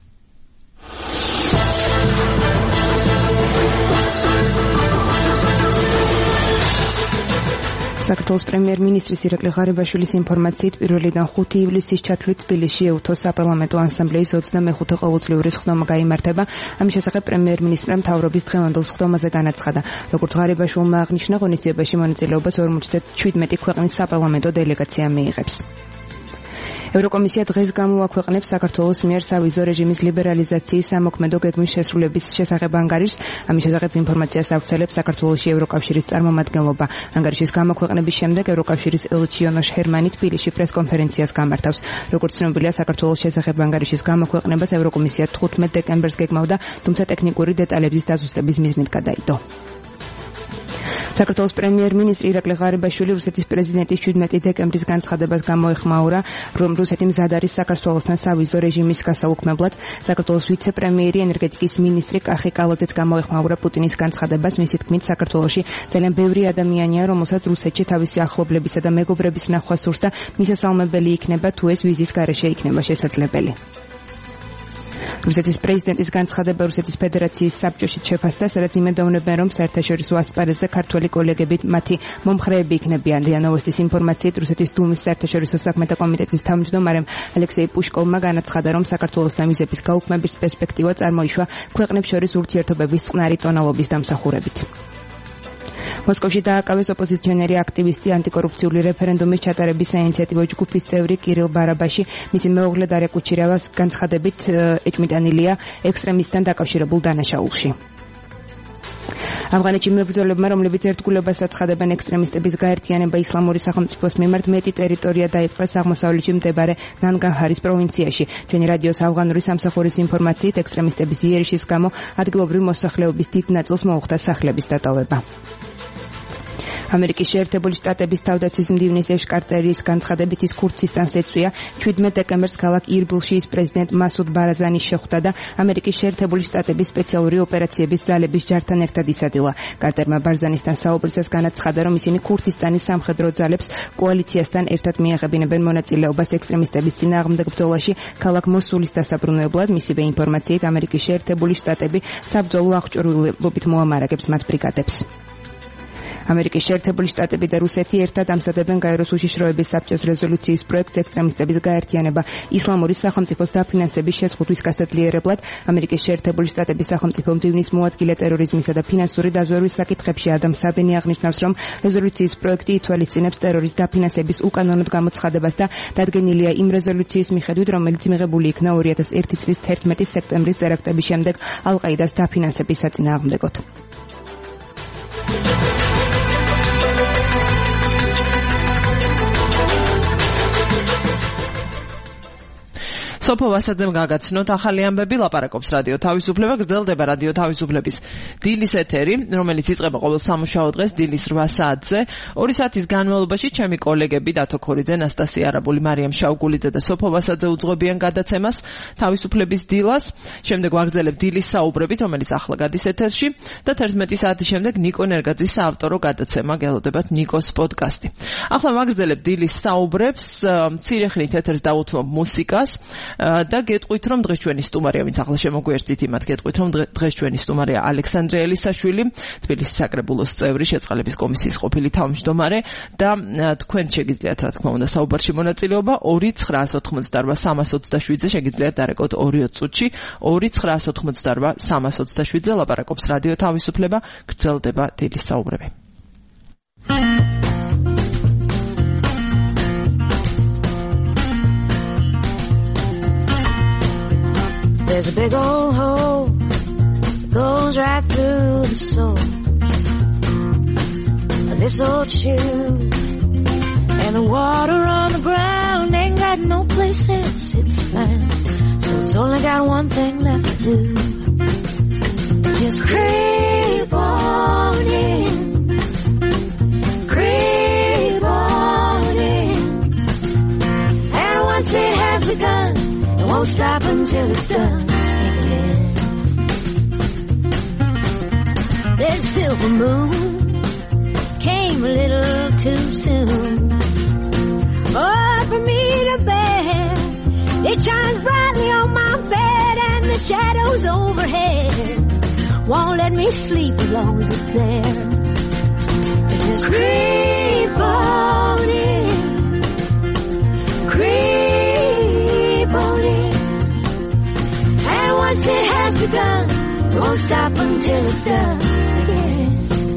საქართველოს პრემიერ-მინისტრის ირაკლი ღარიბაშვილის ინფორმაციით 1-დან 5 ივლისის ჩათვლით თბილისში ეუთოს საპარლამენტო ასამბლეის 25 ყოველწლიური სხდომა გაიმართება. ამის შესახებ პრემიერ-მინისტრმა მთავრობის დღევანდელ სხდომაზე განაცხადა. როგორც ღარიბაშვილმა აღნიშნა, ღონისძიებაში მონაწილეობას 47 ქვეყნის საპარლამენტო დელეგაცია მიიღებს. ევროკომისია დღეს გამოაქვეყნებს საქართველოს მიერ სავიზო რეჟიმის ლიბერალიზაციის სამოქმედო გეგმის შესრულების შესახებ ანგარიშს. ამის შესახებ ინფორმაციას ავრცელებს საქართველოში ევროკავშირის წარმომადგენლობა. ანგარიშის გამოქვეყნების შემდეგ ევროკავშირის ელჩი იონოშ ჰერმანი თბილისში პრესკონფერენციას გამართავს. როგორც ცნობილია, საქართველოს შესახებ ანგარიშის გამოქვეყნებას ევროკომისია 15 დეკემბერს გეგმავდა, თუმცა ტექნიკური დეტალების დაზუსტების მიზნით გადაიდო. საქართველოს პრემიერ-მინისტრი ირაკლი ღარიბაშვილი რუსეთის პრეზიდენტის 17 დეკემბრის განცხადებას გამოეხმაურა, რომ რუსეთი მზად არის საქართველოსთან სავიზო რეჟიმის გასაუქმებლად. საქართველოს ვიცე-პრემიერი ენერგეტიკის მინისტრი კახი კალაძეც გამოეხმაურა პუტინის განცხადებას. მისი თქმით, საქართველოში ძალიან ბევრი ადამიანია, რომელსაც რუსეთში თავისი ახლობლებისა და მეგობრების ნახვა სურს და მისასალმებელი იქნება, თუ ეს ვიზის გარეშე იქნება შესაძლებელი. რუსეთის პრეზიდენტის განცხადება რუსეთის ფედერაციის საბჭოში შეფასდა, სადაც იმედოვნებენ, რომ საერთაშორისო ასპარეზზე ქართველი კოლეგები მათი მომხრეები იქნებიან. რია ნოვოსტის ინფორმაციით, რუსეთის დუმის საერთაშორისო საქმეთა კომიტეტის თავმჯდომარემ ალექსეი პუშკოვმა განაცხადა, რომ საქართველოსთან ვიზების გაუქმების პერსპექტივა წარმოიშვა ქვეყნებს შორის ურთიერთობების წყნარი ტონალობის დამსახურებით. მოსკოვში დააკავეს ოპოზიციონერი აქტივისტი ანტიკორუფციული რეფერენდუმის ჩატარების საინიციატივო ჯგუფის წევრი კირილ ბარაბაში. მისი მეუღლე დარია კუჩირავას განცხადებით ეჭმიტანილია ექსტრემისტთან დაკავშირებულ დანაშაულში. ავღანეთში მებრძოლებმა, რომლებიც ერთგულებას აცხადებენ ექსტრემისტების გაერთიანება ისლამური სახელმწიფოს მიმართ, მეტი ტერიტორია დაიპყრეს აღმოსავლეთში მდებარე ნანგარჰარის პროვინციაში. ჩვენი რადიოს ავღანური სამსახურის ინფორმაციით, ექსტრემისტების იერიშის გამო ადგილობრივი მოსახლეობის დიდ ნაწილს მოუხდა სახლების დატოვება. ამერიკის შეერთებული შტატების თავდაცვის მდივნის ეშ კარტერის განცხადებით, ის ქურთისტანს ეწვია 17 დეკემბერს ქალაქ ირბილში ის პრეზიდენტ მასუდ ბარაზანის შეხვდა და ამერიკის შეერთებული შტატების სპეციალური ოპერაციების ძალების ჯართან ერთად ისადილა. კარტერმა ბარზანისთან საუბრისას განაცხადა, რომ ისინი ქურთისტანის სამხედრო ძალებს კოალიციასთან ერთად მიაღებინებენ მონაწილეობას ექსტრემისტების წინააღმდეგ ბრძოლაში ქალაქ მოსულის დასაბრუნებლად. მისივე ინფორმაციით, ამერიკის შეერთებული შტატები საბრძოლო აღჭურვილობით მოამარაგებს მათ ბრიგადებს. ამერიკის შეერთებული შტატები და რუსეთი ერთად ამზადებენ გაეროს უშიშროების საბჭოს რეზოლუციის პროექტს ექსტრემისტების გაერთიანება ისლამური სახელმწიფოს დაფინანსების შეზღუდვის გასაძლიერებლად. ამერიკის შეერთებული შტატების სახელმწიფო მდივნის მოადგილე ტერორიზმისა და ფინანსური დაზვერვის საკითხებში ადამ საბენი აღნიშნავს, რომ რეზოლუციის პროექტი ითვალისწინებს ტერორის დაფინანსების უკანონოდ გამოცხადებას და დადგენილია იმ რეზოლუციის მიხედვით, რომელიც მიღებული იქნა 2001 წლის 11 სექტემბრის ტერაქტების შემდეგ ალ-ყაიდას დაფინანსების საწინააღმდეგოდ. სოფო ვასაძემ გაგაცნოთ ახალი ამბები, ლაპარაკობს რადიო თავისუფლება. გრძელდება რადიო თავისუფლების დილის ეთერი, რომელიც იწყება ყოველ სამუშაო დღეს დილის 8 საათზე. 2 საათის განმავლობაში ჩემი კოლეგები დათო ქორიძე, ნასტასია არაბული, მარიამ შაუგულიძე და სოფო ვასაძე უძღვებიან გადაცემას თავისუფლების დილას. შემდეგ ვაგრძელებ დილის საუბრებით, რომელიც ახლა გადის ეთერში და 11 საათის შემდეგ ნიკო ნერგაძის საავტორო გადაცემა, გელოდებათ ნიკოს პოდკასტი. ახლა ვაგრძელებ დილის საუბრებს, მცირე ხნით ეთერს დავუთმობ მუსიკას. და გეტყვით, რომ დღეს ჩვენი სტუმარია, ვინც ახლა შემოგვიერთდით, იმათ გეტყვით, რომ დღეს ჩვენი სტუმარია ალექსანდრე ელისაშვილი, თბილისის საკრებულოს წევრი, შეწყალების კომისიის ყოფილი თავმჯდომარე და თქვენ შეგიძლიათ, რა თქმა უნდა, საუბარში მონაწილეობა 2988327-ზე შეგიძლიათ დარეკოთ 2 წუთში 2988327-ზე ლაპარაკობს რადიო თავისუფლება, გრძელდება დილის საუბრები. There's a big old hole that goes right through the soul of this old shoe, and the water on the ground ain't got no place else it's found, so it's only got one thing left to do. Just creep on in that silver moon came a little too soon. Oh, for me to bear, it shines brightly on my bed, and the shadows overhead won't let me sleep as long as it's there. Just creep on in, creep on in, and once it has begun, it won't stop until it's done again.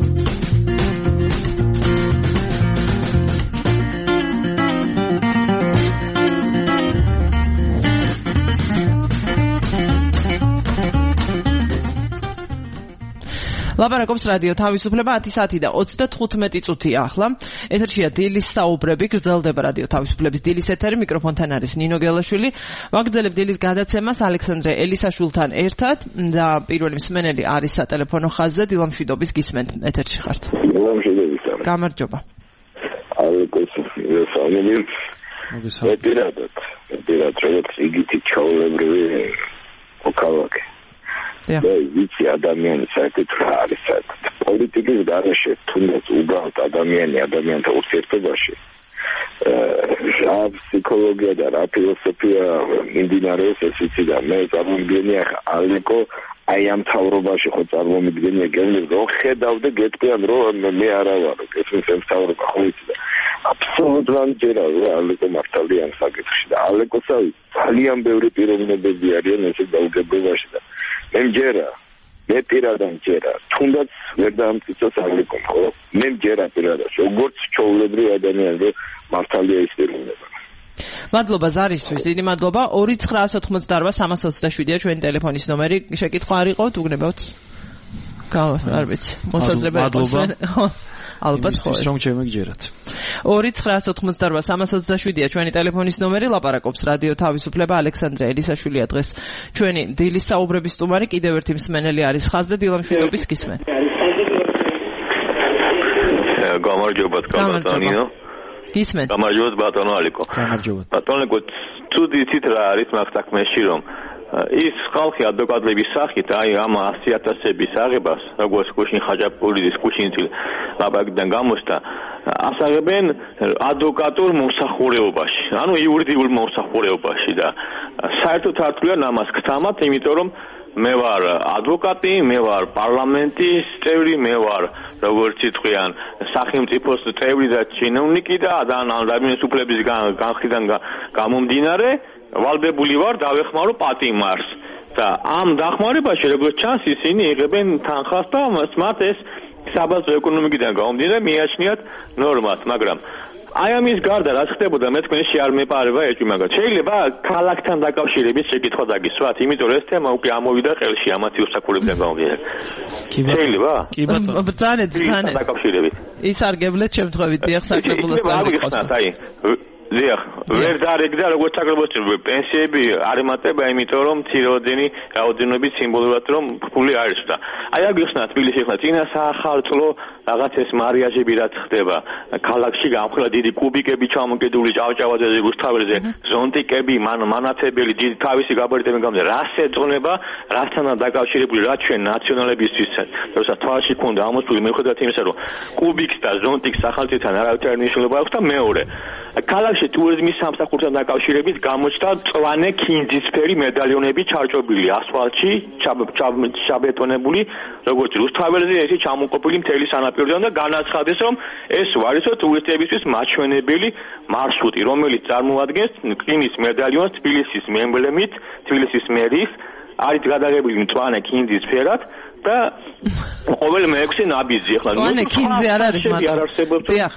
ლაპარაკობს რადიო თავისუფლება 10 საათი და 35 წუთია ახლა. ეთერშია დილის საუბრები, გრძელდება რადიო თავისუფლების დილის ეთერი, მიკროფონთან არის ნინო გელაშვილი. ვაგრძელებ დილის გადაცემას ალექსანდრე ელისაშვილთან ერთად და პირველი მსმენელი არის სატელეფონო ხაზზე. დილამშვიდობის გისმენთ, ეთერში ხართ. დილამშვიდობის. გამარჯობა. პირადად როგორც იგითი ჩაოლებრივი ოქალაკი. ვიცი ადამიანი საერთოდ რა არის საერთოდ პოლიტიკის გარეშე თუნდაც უბრალოდ ადამიანთა ურთიერთობაში რა ფსიქოლოგია და რა ფილოსოფია მიმდინარეობს ეს ვიცი და მე წარმომიდგენია ალეკო აი ამ თავრობაში ხო წარმომიდგენია გეუბნები რომ ხედავდე გეტყვიან რომ მე არა ვარ ეს მის თავრობა ხო ვიცი და აბსოლუტურად ჯერა რომ ალეკო მართალია ამ საკითხში და ალეკოსა ძალიან ბევრი პიროვნებები არიან ესე დაუგებრობაში და მე მჯერა მე პირადად მჯერა თუნდაც ვერ დაამტკიცოს ალეკომ ხო მე მჯერა პირადად როგორც ჩაულებრივი ადამიანი რომ მართალია ის პიროვნება. მადლობა ზარისთვის, დიდი მადლობა. 2988327-ია ჩვენი ტელეფონის ნომერი. შეკითხვა არ იყო, უგნებავთ? არ ვიცი. მოსაზრება იყოს. ალბათ ხო. ის რომ შემეგჯერათ. 2988327-ია ჩვენი ტელეფონის ნომერი. ლაპარაკობს რადიო თავისუფლება ალექსანდრე ელისაშვილია დღეს ჩვენი დილის საუბრების სტუმარი. კიდევ ერთი მსმენელი არის ხაზზე. დილამშვიდობის გისმენთ. გამარჯობა ბატონო. გისმენთ. გამარჯობა ბატონო ალიკო. გამარჯობა. ბატონო თუ დიცით რა არის მაგ საქმეში რომ ის ხალხი ადვოკატების სახით აი ამ 100,000-ების აღებას როგორც კუშინ ხაჯაპურიძის კუშინი ლაპარაკიდან გამოსდა ასაღებენ ადვოკატურ მომსახურებაში ანუ იურიდიულ მომსახურებაში და საერთოდ არ თქვიან ამას გთამათ იმიტომ რომ მე ვარ ადვოკატი, მე ვარ პარლამენტის წევრი, მე ვარ როგორც იტყვიან სახელმწიფოს წევრი და ჩინოვნიკი და ადამიანის უფლების განხრიდან გამომდინარე ვალდებული ვარ დავეხმარო პატიმარს და ამ დახმარებაში როგორც ჩანს ისინი იღებენ თანხას და მათ ეს საბაზრო ეკონომიკიდან გამომდინარე მიაჩნიათ ნორმას მაგრამ აი ამის გარდა რაც ხდებოდა მე თქვენში არ მეპარება ეჭვი მაგრამ შეიძლება ქალაქთან დაკავშირებით შეკითხვა დაგისვათ იმიტომ რომ ეს თემა უკვე ამოვიდა ხელში ამათი უსახურებიდან გამომდინარე შეიძლება კი ბატონო ბრძანეთ დაკავშირებით ის არ გევლეთ შემთხვევით დიახ საკრებულოს წარიყოს აი დიახ ვერ დარეგდა როგორც საკრებულოს პენსიები არ ემატება იმიტომ რომ ციროდენი რაოდენობით სიმბოლურად რომ ფული არის და აი აგიხსნა თბილისში ხლა წინა საახალწლო რაღაც ეს მარიაჟები რაც ხდება ქალაქში გამხლა დიდი კუბიკები ჩამოკიდული ჭავჭავაძეზე რუსთაველზე ზონტიკები მანათებელი დიდი თავისი გაბარიტები გამდა რას ეწონება რასთანაა დაკავშირებული რა ჩვენ ნაციონალებისთვის როცა თვალში ქონდა ამოსული მიუხედავად იმისა რომ კუბიკს და ზონტიკს სახელმწიფოსთან არავითარი მნიშვნელობა აქვს და მეორე ქალაქში ტურიზმის სამსახურთან დაკავშირებით გამოჩნდა მწვანე ქინძისფერი მედალიონები ჩარჭობილი ასფალტში ჩაბეტონებული როგორც რუსთაველზე ესე ჩამოყოფილი მთელი სანაპიროდან და განაცხადეს რომ ეს ვარისო ტურისტებისთვის მაჩვენებელი მარშრუტი რომელიც წარმოადგენს კინის მედალიონს თბილისის ემბლემით თბილისის მერის არის გადაღებული მწვანე ქინძისფერად და ყოველ მეექვსე ნაბიჯი ახლა მწვანე ქინძი არ არის მაგრამ დიახ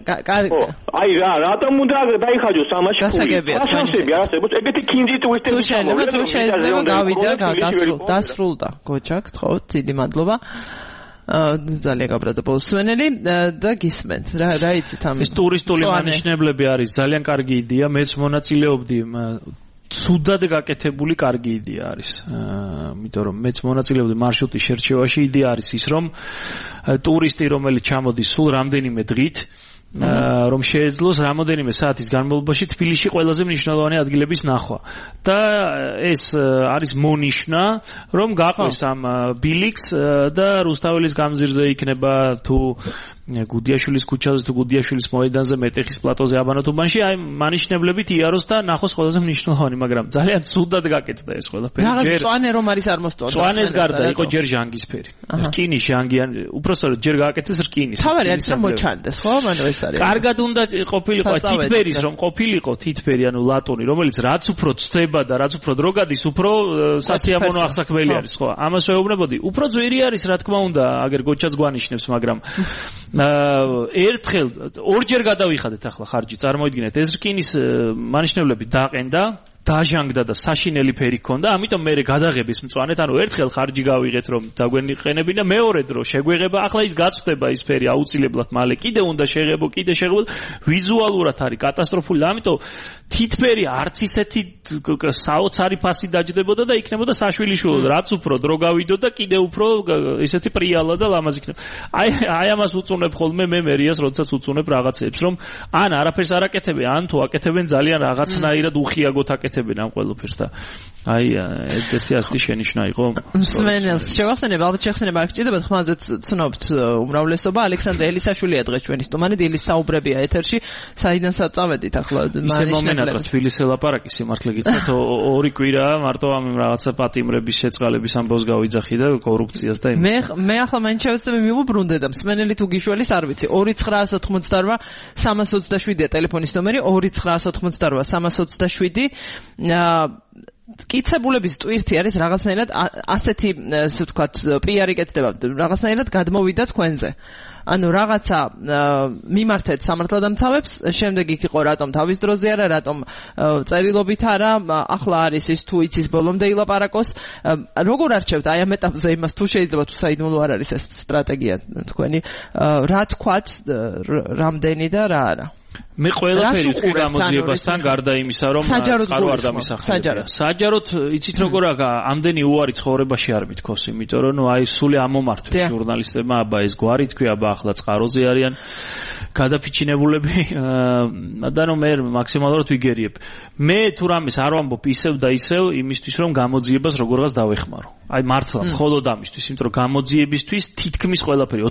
აი რატომ უნდა დაიხაჯოს ამაში ფასები არ არსებობს ეგეთი ქინძი ტურისტები თუ შეიძლება გავიდა დასრულდა გოჩა გთხოვთ დიდი მადლობა ძალიან გაბრადებულს სვენელი და გისმენთ რა იცით ამ ეს ტურისტული მანიშნებლები არის ძალიან კარგი იდეა მეც მონაწილეობდი ცუდად გაკეთებული კარგი იდეა არის იმიტომ რომ მეც მონაწილეობდი მარშრუტის შერჩევაში იდეა არის ის რომ ტურისტი რომელიც ჩამოდის სულ რამდენიმე დღით რომ შეეძლოს რამოდენიმე საათის განმავლობაში თბილისში ყველაზე მნიშვნელოვანი ადგილების ნახვა. და ეს არის მონიშნა, რომ გაყვეს ამ ბილიქს და რუსთაველის გამზირზე იქნება თუ გუდიაშვილის ქუჩაზე თუ გუდიაშვილის მოედანზე მეტეხის პლატოზე აბანათუბანში აი მანიშნებლებით იაროს და ნახოს ყველაზე მნიშვნელოვანი, მაგრამ ძალიან ცუდად გაკეთდა ეს ყველაფერი. ჯერ წვანე რომ არის არ მოსწონდა. წვანეს გარდა იყო ჯერ ჟანგისფერი. რკინის ჟანგიანი, უпростоროდ ჯერ გააკეთეს რკინის. თავარი არის რომ მოჩანდეს, ხო? მანო ეს არის. კარგად უნდა ყოფილიყო თითბერის რომ ყოფილიყო თითბერი, ანუ ლატონი, რომელიც რაც უფრო ცდება და რაც უფრო დრო გადის, უფრო სასიამოვნო აღსაქმელი არის, ხო? ამას ვეუბნებოდი. უფრო ძვირი არის, რა თქმა უნდა, აგერ გოჩაც გვანიშნებს, მაგრამ ერთხელ ორჯერ გადავიხადეთ ახლა ხარჯი, წარმოიდგინეთ, ეს რკინის მანიშნებლები დაყენდა, დაჟანგდა და საშინელი ფერი ჰქონდა, ამიტომ მე გადაღების მწვანეთ, ანუ ერთხელ ხარჯი გავიღეთ რომ დაგვენიყენებინა, მეორე დრო შეგვეღება, ახლა ის გაწვდება ის ფერი აუცილებლად მალე, კიდე უნდა შეღებო, ვიზუალურად არის კატასტროფული, ამიტომ თითბერი არც ისეთი საოცარი ფასი დაჯდებოდა და იქნებოდა საშვილიშვილო, რაც უფრო დრო გავიდოდა, კიდე უფრო ისეთი პრიალა და ლამაზი იქნება. აი ამას უწუნებ ხოლმე მე მერიას, როდესაც უწუნებ რაღაცებს, რომ ან არაფერს არ აკეთებენ, ან თუ აკეთებენ ძალიან რაღაცნაირად უხიაგოთ აკეთებენ ამ ყველაფერს და აი ერთ-ერთი ასეთი შენიშვნა იყო. მსმენელს შევახსენებ, ალბათ შეხსენება არ გჭირდებათ, ხმალზეც ცნობთ უმრავლესობა. ალექსანდრე ელისაშვილია დღეს ჩვენი სტუმარი, დილის საუბრებია ეთერში. საიდანაც წავედით ახლა მანიშნებლად თბილისს ელაპარაკი, სიმართლე გითხრათ, ორი კვირა მარტო ამ რაღაცა პატიმრების შეწყალების ამბავს გავიძახი და კორუფციას და მე ახლა მაინც შევეცდები მივუბრუნდე და მსმენელი თუ გიშველის არ ვიცი 2988 327 ტელეფონის ნომერი 2988 327 კიცებულების ტვირთი არის რაღაცნაირად ასეთი ასე ვთქვათ პიარი კეთდება რაღაცნაირად გადმოვიდა თქვენზე ანუ რაღაცა მიმართეთ სამართალდამცავებს შემდეგ იქ იყო რატომ თავის დროზე არა რატომ წერილობით არა ახლა არის ის თუ იცის ბოლომდე ილაპარაკოს როგორ არჩევთ აი ამ ეტაპზე იმას თუ შეიძლება თუ საიდუმლო არ არის ეს სტრატეგია თქვენი რა თქვათ რამდენი და რა არა მე ყველაფერი თქვი გამოძიებასთან გარდა იმისა რომ წყარო არ დამისახებია საჯაროდ იცით როგორ ამდენი უარი ცხოვრებაში არ მithქოს იმიტომ რომ აი სული ამომართვეს ჟურნალისტებმა აბა ეს გვარი თქვი აბა ახლა წყაროზე არიან გადაფიჩინებულები და რომ მე მაქსიმალურად ვიგერიებ მე თუ რამეს არ ვამბობ ისევ და ისევ იმისთვის რომ გამოძიებას როგორღაც დავეხმარო აი მართლა მხოლოდ ამისთვის იმიტომ რომ გამოძიებისთვის თითქმის ყველაფერი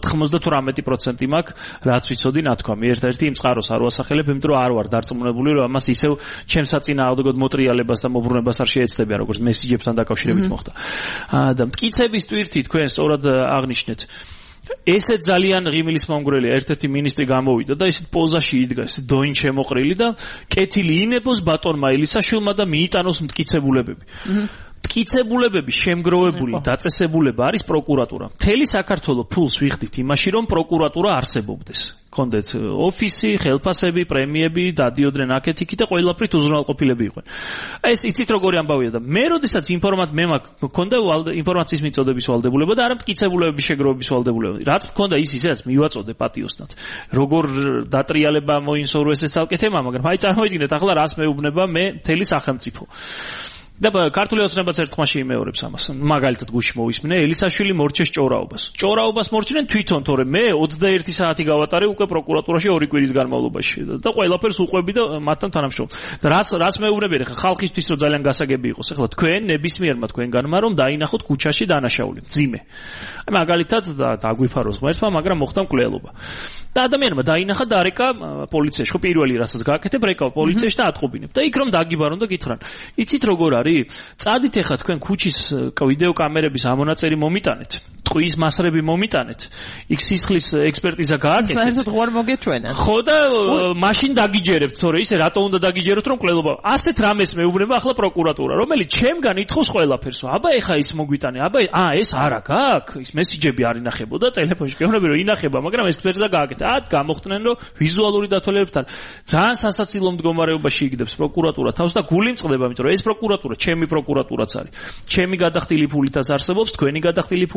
98% მაქვს რაც ვიცოდი ნათქვამი ერთ-ერთი იმ წყაროს არ ვასახელებ იმიტომ რომ არ ვარ დარწმუნებული რომ ამას ისევ ჩემს საწინააღმდეგოდ მოტრიალებას და მოbrunებას არ შეეცდებიან როგორც მესიჯებთან დაკავშირებით მოხდა და მტკიცების ტვირთი თქვენ სწორად აღნიშნეთ ესე ძალიან ღიმილის მომგვრელია ერთ-ერთი მინისტრი გამოვიდა და ისეთ პოზაში იდგა ესე დოინ შემოყრილი და კეთილი ინებოს ბატონმა ელისაშვილმა და მიიტანოს მტკიცებულებები მტკიცებულებები შემგროვებული დაწესებულება არის პროკურატურა მთელი საქართველოს ფულს ვიხდით იმაში რომ პროკურატურა არსებობდეს კონდეთ ოფისი, ხელფასები, პრემიები დადიოდნენ აქეთ-იქით და ყველაფრით უზრუნველყოფილები იყვნენ. ეს იცით როგორი ამბავია და მე როდესაც მე მქონდა ინფორმაციის მიწოდების ვალდებულება და არა მტკიცებულებების შეგროვების ვალდებულება. რაც მქონდა ისაც მივაწოდე პატიოსნად. როგორ დატრიალება მოინსორო ეს ცალკე თემა, მაგრამ აი წარმოიდგინეთ ახლა რას მეუბნება მე მთელი სახელმწიფო. და ქართული ოცნებაც ერთხმაში იმეორებს ამას. მაგალითად გუში მოვისმინე ელისაშვილი მორჩეს ჭორაობას. ჭორაობას მორჩნენ თვითონ, თორემ მე 21 საათი გავატარე უკვე პროკურატურაში 2 კვირის განმავლობაში და ყველაფერს უყვები და მათთან თანამშრომლობ. და რაც მეუბნებიან ხა ხალხისთვის რომ ძალიან გასაგები იყოს. ახლა თქვენ ნებისმიერმა თქვენგანმა რომ დაინახოთ ქუჩაში დანაშაული, ძიმე. აი მაგალითად დაგვიფაროს ღმერთმა, მაგრამ მოხდა მკვლელობა. და ადამიანმა დაინახა დარეკა პოლიციაში, ხო პირველი რასაც გააკეთებ, რეკავ პოლიციაში და ატყობინებ. და იქ რომ დაგიბარონ და გითხრან, იცით როგორ არის? წადით ახლა თქვენ ქუჩის ვიდეო კამერების ამონაწერი მომიტანეთ, ტყვის მასრები მომიტანეთ, იქ სისხლის ექსპერტიზა გააკეთეთ. საერთოდ ღوار მოგეჩვენათ. ხო და მაშინ დაგიჯერებთ, თორე ისე რატო უნდა დაგიჯეროთ რომ მკვლელობა. ასეთ რამეს მეუბნება ახლა პროკურატურა, რომელიც ჩემგან ითხოვს ყველაფერს. აბა ეხა ის მოგვიტანე, აბა ეს არა გაქვს, ის მესიჯები არ ინახებოდა ტელეფონში. გეუბნები რომ ინახება, მაგრამ ექსპერტიზა გააკეთეთ. გამოხდნენ რომ ვიზუალური დათვალიერებთან ძალიან სასაცილო მდგომარეობაში იგდებს პროკურატურა თავს და გული მწყდება, იმიტომ რომ ეს პროკურატურა ჩემი პროკურატურაც არის. ჩემი გადახდილი ფულითაც არსებობს, თქვენი გადახდილი ფულითაც არსებობს.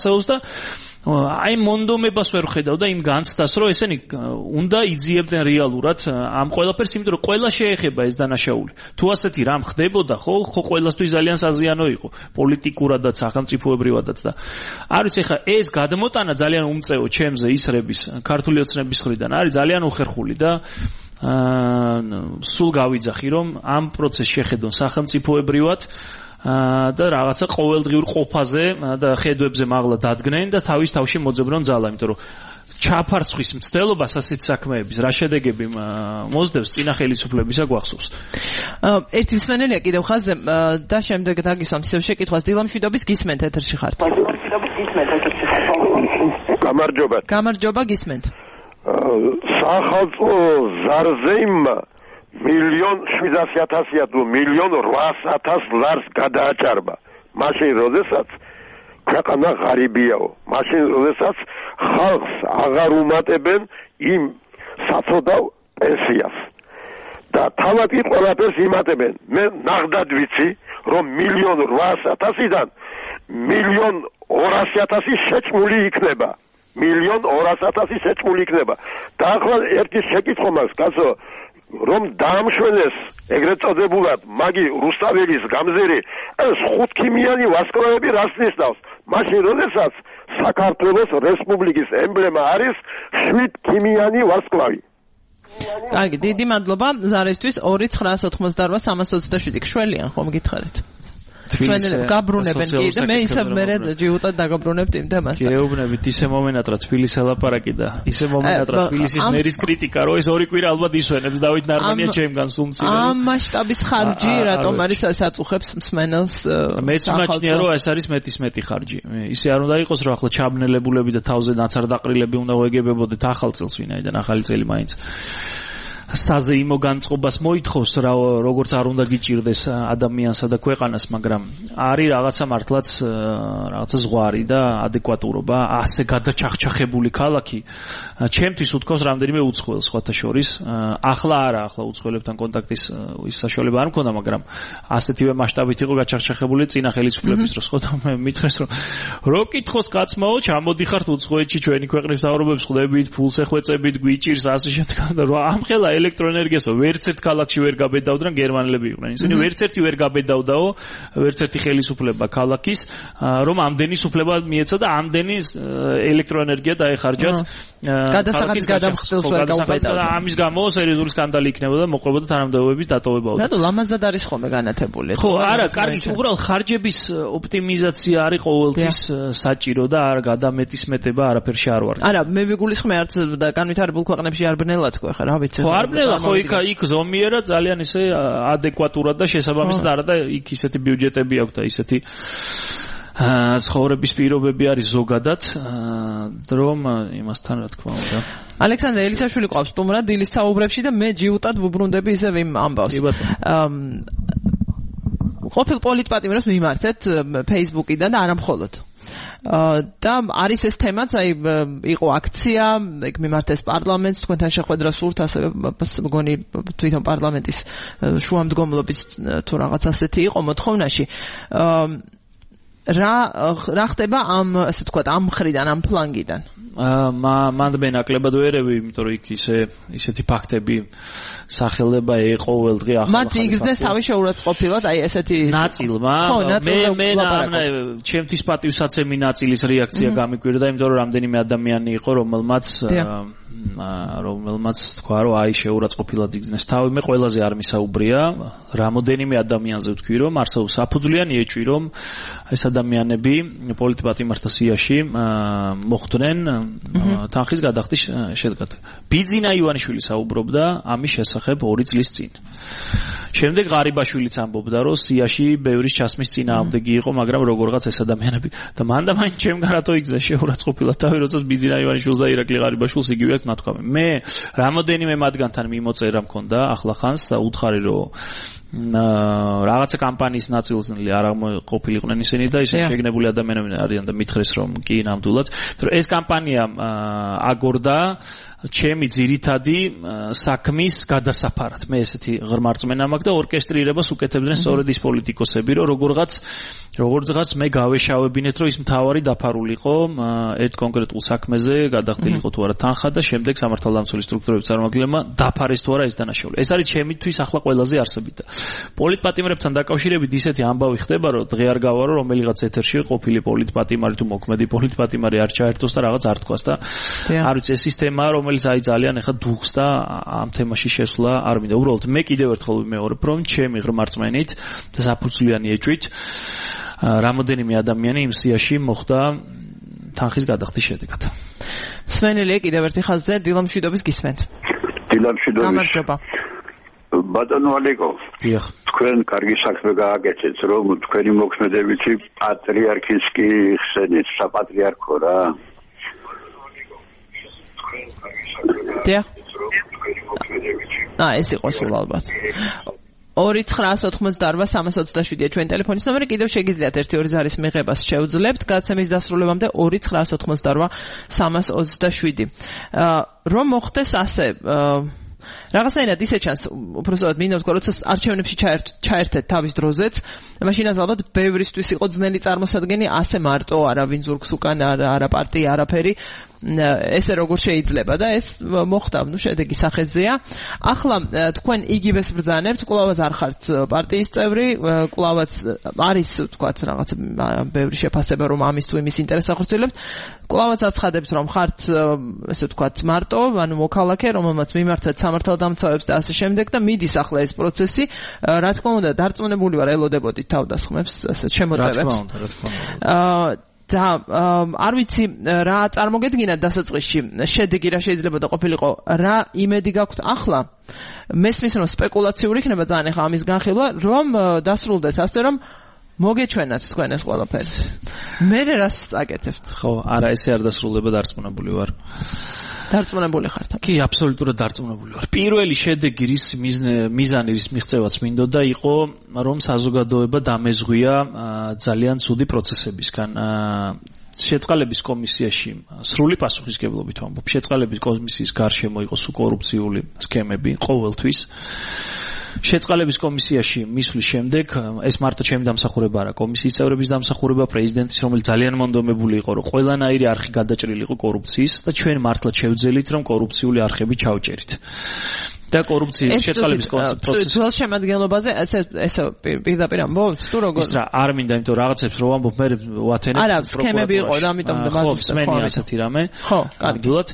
არსებობს და აი მონდომებას ვერ ხედავ და იმ განცდას რომ ესენი უნდა იძიებდნენ რეალურად ამ ყველაფერს, იმიტომ რომ ყველა შეეხება ეს დანაშაული. თუ ასეთი რამ ხდებოდა, ხო ყველასთვის ძალიან საზიანო იყო, პოლიტიკურადაც, სახელმწიფოებრივადაც და არ ვიცი, ხა ეს გადმოტანა ძალიან უმწეო ჩემზე ისრების ქართული ოცნების მხრიდან არის ძალიან უხერხული და სულ გავიძახი რომ ამ პროცესს შეხედონ სახელმწიფოებრივად და რაღაცა ყოველდღიურ ყოფაზე და ხედვებზე მაღლა დადგნენ და თავის თავში მოძებნონ ძალა, იმიტომ რომ ჩაფარცხვის მცდელობას ასეთ საქმეების რა შედეგები მოსდევს წინა ხელისუფლებისა გვახსოვს. ერთი მსმენელია კიდევ ხაზზე და შემდეგ დაგისვამ შეკითხვას დილამშვიდობის გისმენთ ეთერში ხართ. გამარჯობა გისმენთ. სახელმწიფო ზარზეიმმა 1,700,000 თუ 1,800,000 ლარს გადააჭარბა. მაშინ როდესაც ქვეყანა ღარიბიაო, მაშინ როდესაც ხალხს აღარ უმატებენ იმ საწოდავ პენსიას. და თავად კი ყველაფერს იმატებენ. მე ნახდად ვიცი, რომ 1,800,000-დან 1,200,000 შეჭმული იქნება. 1,200,000 შეჭმული იქნება. და ახლა ერთი შეკითხვა მაქვს, კაცო, რომ დაამშვენეს ეგრეთ წოდებულად მაგი რუსთაველის გამზირი ეს 5 ქიმიანი ვარსკვლავები რას ნიშნავს? მაშინ როდესაც საქართველოს რესპუბლიკის ემბლემა არის 7 ქიმიანი ვარსკვლავი. კარგი, დიდი მადლობა ზარისთვის 2,988,327 შველიან ხომ გითხარით? ჩვენელები გაბრუნებენ კი და მე ისე მერე ჯიუტად დაგაბრუნებთ იმ თემას. გეუბნებით ისე მომენატრა თბილისის ელაპარაკი და ისე მომენატრა თბილისის მერის კრიტიკა, რომ ეს ორი კვირა ალბათ ისვენებს დავით ნარმანია ჩემგან სუმცინე. ამ მასშტაბის ხარჯი რატომ არის საწუხებს მსმენელს? მეც მნაჩნია რომ ეს არის მეტი ხარჯი. ისე არ უნდა იყოს რომ ახლა ჩაბნელებულები და თავზე ნაცარდაყრილები უნდა ვეგებებოდეთ ახალ წელს ვინაიდან ახალი წელი მაინც საზეიმო განწყობას მოითხოვს როგორც არ უნდა გიჭირდეს ადამიანსა და ქვეყანას, მაგრამ არის რაღაცა მართლაც რაღაცა ზღვარი და ადეკვატურობა, ასე გადაჩახჩახებული ქალაქი ჩემთვის უთქავს რამდენიმე უცხოელს სხვათა შორის. ახლა არა, ახლა უცხოელებთან კონტაქტის ის საშუალება არ მქონდა, მაგრამ ასეთივე მასშტაბით იყო გაჩახჩახებული წინა ხელისუფლების დროს, ხო და მე მითხრეს რომ კითხოს კაცმაო, ჩამოდიხართ უცხოეთში ჩვენი ქვეყნის მთავრობებს ხვდებით, ფულს ეხვეწებით, გვიჭირს ასე შემდეგ და რომ ამხელა ელექტროენერგიასო ვერც ერთ ქალაქში ვერ გაბედავდნენ გერმანელები იყვნენ. ისინი ვერც ერთი ვერ გაბედავდაო, ვერც ერთი ხელისუფლება ქალაქის, რომ ამდენი სუფლება მიეცა და ამდენი ელექტროენერგია დაეხარჯათ. გადასახადის გადამხდელს ვერ გაუბედავდა. ამის გამო სერიოზული სკანდალი იქნებოდა, მოყვებოდა თანამდებობების დატოვებაო. რატო ლამაზად არის ხოლმე განათებული? ხო, არა, კარგი, უბრალოდ ხარჯების ოპტიმიზაცია არის ყოველთვის საჭირო და არ გადამეტისმეტება არაფერში არ ვარ. არა, მე ვიგულისხმე არც და განვითარებულ ქვეყნებში არ ბნელად ხო ხა რა ვიცი. არბნელა ხო იქ ზომიერად ძალიან ისე ადეკვატურად და შესაბამისად არა და იქ ისეთი ბიუჯეტები აქვს და ისეთი ცხოვრების პირობები არის ზოგადად რომ იმასთან რა თქმა უნდა. ალექსანდრე ელისაშვილი ყავს სტუმრად დილის საუბრებში და მე ჯიუტად ვუბრუნდები ისევ იმ ამბავს. ყოფილ პოლიტპატიმრებს მიმართეთ Facebook-იდან და არა მხოლოდ. და არის ეს თემაც, აი იყო აქცია, ეგ მიმართეს პარლამენტს, თქვენთან შეხვედრა სურთ, ასევე მგონი თვითონ პარლამენტის შუამდგომლობის თუ რაღაც ასეთი იყო მოთხოვნაში. რა ხდება ამ ასე ვთქვათ ამ მხრიდან, ამ ფლანგიდან? მანდ მე ნაკლებად ვერევი, იმიტომ რომ იქ ისეთი ფაქტები სახელდება ყოველდღე ახლა. მათ იგრძნეს თავის შეურაცხყოფილად, აი ესეთი ნაწილმა. მე ჩემთვის პატივსაცემი ნაწილის რეაქცია გამიკვირდა, იმიტომ რომ რამდენიმე ადამიანი იყო, რომელმაც თქვა, რომ აი შეურაცხყოფილად იგრძნეს თავი. მე ყველაზე არ მისაუბრია, რამოდენიმე ადამიანზე ვთქვი, რომ არსებობს საფუძვლიანი ეჭვი, რომ ეს ადამიანები პოლიტპატიმართა სიაში მოხვდნენ თანხის გადახდის შედეგად. ბიძინა ივანიშვილი საუბრობდა ამის შესახებ 2 წლის წინ. შემდეგ ღარიბაშვილიც ამბობდა, რომ სიაში ბევრის ჩასმის წინააღმდეგი იყო, მაგრამ როგორღაც ეს ადამიანები და მანდ-ამაინც ჩემგან რატო იგზა შეურაცხყოფილად თავი, როდესაც ბიძინა ივანიშვილს და ირაკლი ღარიბაშვილს იგივე აქვს ნათქვამი. მე რამოდენიმე მათგანთან მიმოწერა მქონდა ახლახანს და უთხარი, რომ რაღაცა კამპანიის ნაწილი არ ყოფილიყვნენ ისინი და ისინი შეგნებული ადამიანები არიან და მითხრეს რომ კი ნამდვილად ეს კამპანია აგორდა ჩემი ძირითადი საქმის გადასაფარად მე ესეთი ღრმარწმენა მაქვს და ორკესტრირებას უკეთებდნენ სწორედ ის პოლიტიკოსები რომ როგორღაც მე გავეშავებინეთ რომ ის მთავარი დაფარულიყო ერთ კონკრეტულ საქმეზე გადახდილიყო თუ არა თანხა და შემდეგ სამართალდამცველი სტრუქტურების წარმომადგენლებმა დაფარეს თუ არა ეს დანაშაული ეს არის ჩემთვის ახლა ყველაზე არსებითა პოლიტპატიმრებთან დაკავშირებით ისეთი ამბავი ხდება რომ დღე არ გავარო რომელიღაც ეთერში ყოფილი პოლიტპატიმარი თუ მოქმედი პოლიტპატიმარი არ ჩაერთოს და რაღაც არ თქვას და არ ვიცი ეს სისტემა რომელიც აი ძალიან ეხა დუხს და ამ თემაში შესვლა არ მინდა უბრალოდ მე კიდევ ერთხელ ვიმეორებ რომ ჩემი ღრმარწმენით და საფუძვლიანი ეჭვით რამოდენიმე ადამიანი იმ სიაში მოხდა თანხის გადახდის შედეგად. სვენელია კიდევ ერთი ხაზზე დილამშვიდობის გისმენთ. დილამშვიდობის. გამარჯობა. ბატონო ალეკო. დიახ. თქვენ კარგი საქმე გააკეთეთ, რომ თქვენი მოქმედებითი პატრიარქის კი ხსენით, საპატრიარქო რა. დიახ. ეს იყო სულ ალბათ. 2-988-327-ია ჩვენ ტელეფონის ნომერი კიდევ შეგიძლიათ 1-2 ზარის მიღებას შევძლებთ გადაცემის დასრულებამდე 2-988-327 რომ მოხდეს ასე რაღაცნაირად ისე ჩანს უბრალოდ მინდა ვთქვა როცა არჩევნებში ჩაერთეთ თავის დროზეც მაშინაც ალბათ ბევრისთვის იყო ძნელი წარმოსადგენი ასე მარტო არა ვინ ზურგს უკან არა პარტია არაფერი ესე როგორ შეიძლება და ეს მოხდა ნუ შედეგი სახეზეა ახლა თქვენ იგივეს ბრძანებთ კვლავაც არ ხართ პარტიის წევრი კვლავაც არის ვთქვათ რაღაც ბევრი შეფასება რომ ამის თუ იმის ინტერესს ახორციელებთ კვლავაც აცხადებთ რომ ხართ ესე ვთქვათ მარტო ანუ მოქალაქე რომელმაც მიმართეთ სამართალდამცავებს და ასე შემდეგ და მიდის ახლა ეს პროცესი რა თქმა უნდა დარწმუნებული ვარ ელოდებოდით თავდასხმებს ასე შემოწევებს რა თქმა უნდა და არ ვიცი რა წარმოგედგინათ დასაწყისში შედეგი რა შეიძლება და ყოფილიყო რა იმედი გაქვთ ახლა მესმის რომ სპეკულაციური იქნება ძალიან ახლა ამის განხილვა რომ დასრულდეს ასე რომ მოგეჩვენათ თქვენ ეს ყველაფერი მე რას აკეთებთ ხო არა ესე არ დასრულდება დარწმუნებული ვარ დარწმუნებული ხართ კი აბსოლუტურად დარწმუნებული ვარ პირველი შედეგი რის მიზანი რის მიღწევაც მინდოდა იყო რომ საზოგადოება დამეზღვია ძალიან ცუდი პროცესებისგან შეწყალების კომისიაში სრული პასუხისგებლობით ვამბობ შეწყალების კომისიის გარშემო იყო სულ კორუფციული სქემები ყოველთვის შეწყალების კომისიაში მისვლის შემდეგ ეს მარტო ჩემი დამსახურება არა კომისიის წევრების დამსახურება პრეზიდენტის რომელიც ძალიან მონდომებული იყო რომ ყველანაირი არხი გადაჭრილი იყო კორუფციის და ჩვენ მართლაც შევძელით რომ კორუფციული არხები ჩავჭერით და კორუფციის შეწყალების პროცესი ძველ შემადგენლობაზე ესე პირდაპირ ამბობთ თუ როგორ ის რა არ მინდა იმიტომ რაღაცებს რო ამბობ მე ვათენებ არა სქემები იყო და ამიტომ და ხო სმენია ასეთი რამე ხო კარგად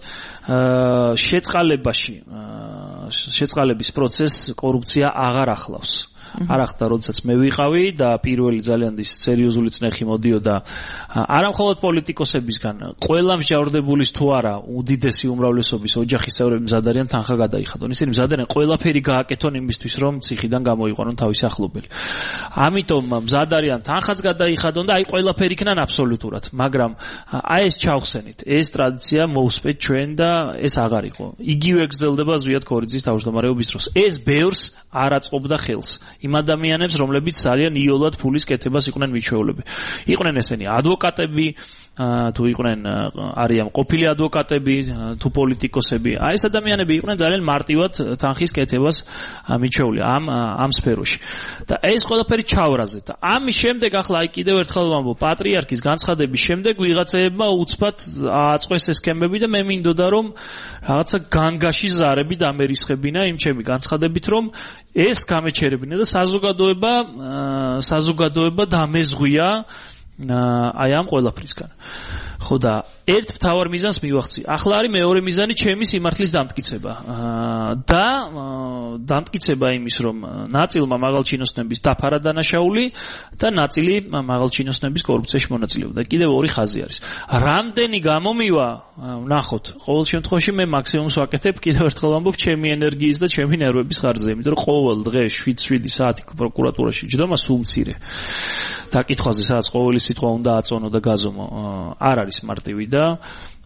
შეწყალების პროცესს კორუფცია აღარ ახლავს არ ახდა როდესაც მე ვიყავი და პირველი ძალიან ის სერიოზული წნეხი მოდიოდა არა მხოლოდ პოლიტიკოსებისგან ყველა მსჯავრდებულის თუ არა უდიდესი უმრავლესობის ოჯახის წევრები მზად არიან თანხა გადაიხადონ ისინი მზად არიან ყველაფერი გააკეთონ იმისთვის რომ ციხიდან გამოიყვანონ თავისი ახლობელი ამიტომ მზად არიან თანხაც გადაიხადონ და აი ყველაფერი იქნან აბსოლუტურად მაგრამ აი ეს ჩავხსენით ეს ტრადიცია მოусპეთ ჩვენ და ეს აღარ იყო იგივე გრძელდება ზვიად ქორიძის თავმჯდომარეობის დროს ეს ბევრს არ აწყობდა ხელს იმ ადამიანებს, რომლებიც ძალიან იოლად ფულის კეთებას იყვნენ მიჩვეულები. იყვნენ ესენი ადვოკატები, თუ იყვნენ არიან ყოფილი ადვოკატები, თუ პოლიტიკოსები. აი ეს ადამიანები იყვნენ ძალიან მარტივად თანხის კეთებას მიჩვეული ამ სფეროში. და ეს ყველაფერი ჩავრაზე და ამის შემდეგ ახლა აი კიდევ ერთხელ ვამბობ, პატრიარქის განცხადების შემდეგ ვიღაცებმა უცბად აწყვეს ეს სქემები და მე მინდოდა რომ რაღაცა განგაში ზარები დამერისხებინა იმ ჩემი განცხადებით რომ ეს გამეჩერებინა და საზოგადოება დამეზღვია აი ამ ყველაფრისგან. ხო და ერთ მთავარ მიზანს მივახცი. ახლა არის მეორე მიზანი ჩემი სიმართლის დამტკიცება. და დამტკიცება იმის რომ ნაწილმა მაღალჩინოსნების დაფარა დანაშაული და ნაწილი მაღალჩინოსნების კორუფციაში მონაწილეობდა. კიდევ ორი ხაზი არის. რამდენი გამომივა ნახოთ. ყოველ შემთხვევაში მე მაქსიმუმს ვაკეთებ კიდევ ერთხელ ვამბობ ჩემი ენერგიის და ჩემი ნერვების ხარჯზე, იმიტომ რომ ყოველ დღე 7 საათი პროკურატურაში ჯდომა სულ მცირე. დაკითხვაზე სადაც ყოველი სიტყვა უნდა აწონო და გაზომო არ არის მარტივი და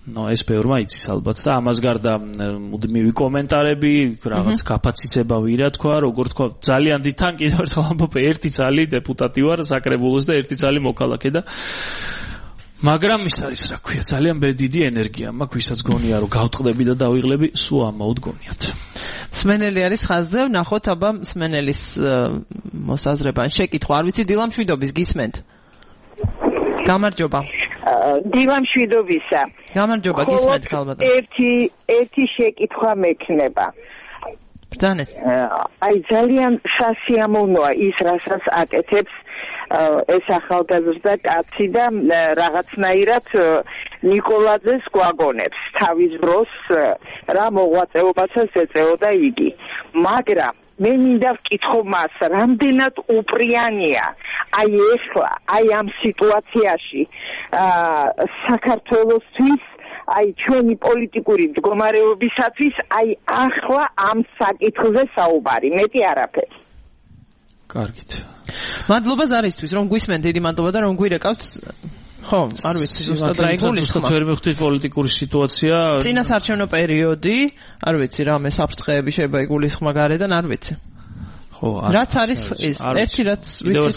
ეს ბევრმა იცის ალბათ და ამას გარდა მუდმივი კომენტარები, რაღაც კაპაციცება ვირა თქვა, როგორ თქვა, ძალიან დიდთან კიდევ ერთხელ ამბობ, ერთი წალი დეპუტატი ვარ საკრებულოს და ერთი წალი მოქალაქე და მაგრამ ის არის რა ქვია, ძალიან დიდი ენერგია მაქვს, ვისაც გონია რომ გავტყდები და დავიღლები, სულ ამაოდ გონიათ. სმენელი არის ხაზზე, ვნახოთ აბა სმენელის მოსაზრება, შეკითხვა, არ ვიცი დილა მშვიდობის გისმენთ? გამარჯობა. დილა მშვიდობისა. გამარჯობა, გისმენთ ქალბატონო. ერთი შეკითხვა მექნება. ბრძანეთ. აი ძალიან სასიამოვნოა ის, რასაც აკეთებს ეს ახალგაზრდა კაცი და რაღაცნაირად ნიკოლაძეს გვაგონებს თავის დროს რა მოღვაწეობასაც ეწეოდა იგი. მაგრამ მე მინდა ვკითხო მას, რამდენად უპრიანია აი ახლა, აი ამ სიტუაციაში საქართველოსთვის, აი ჩვენი პოლიტიკური მდგომარეობისათვის, აი ახლა ამ საკითხზე საუბარი, მეტი არაფერი. კარგით. მადლობა ზარისთვის, რომ გვისმენთ, დიდი მადლობა და რომ გვირეკავთ. ხო, არ ვიცი, ზუსტად რა იგულისხმება. ზუსტად ვერ მივხვდით პოლიტიკური სიტუაცია. წინასარჩევნო პერიოდი, არ ვიცი, რამე საფრთხეები შეიძლება იგულისხმა გარედან, არ ვიცი. ხო, რაც არის ის, ერთი რაც ვიცით.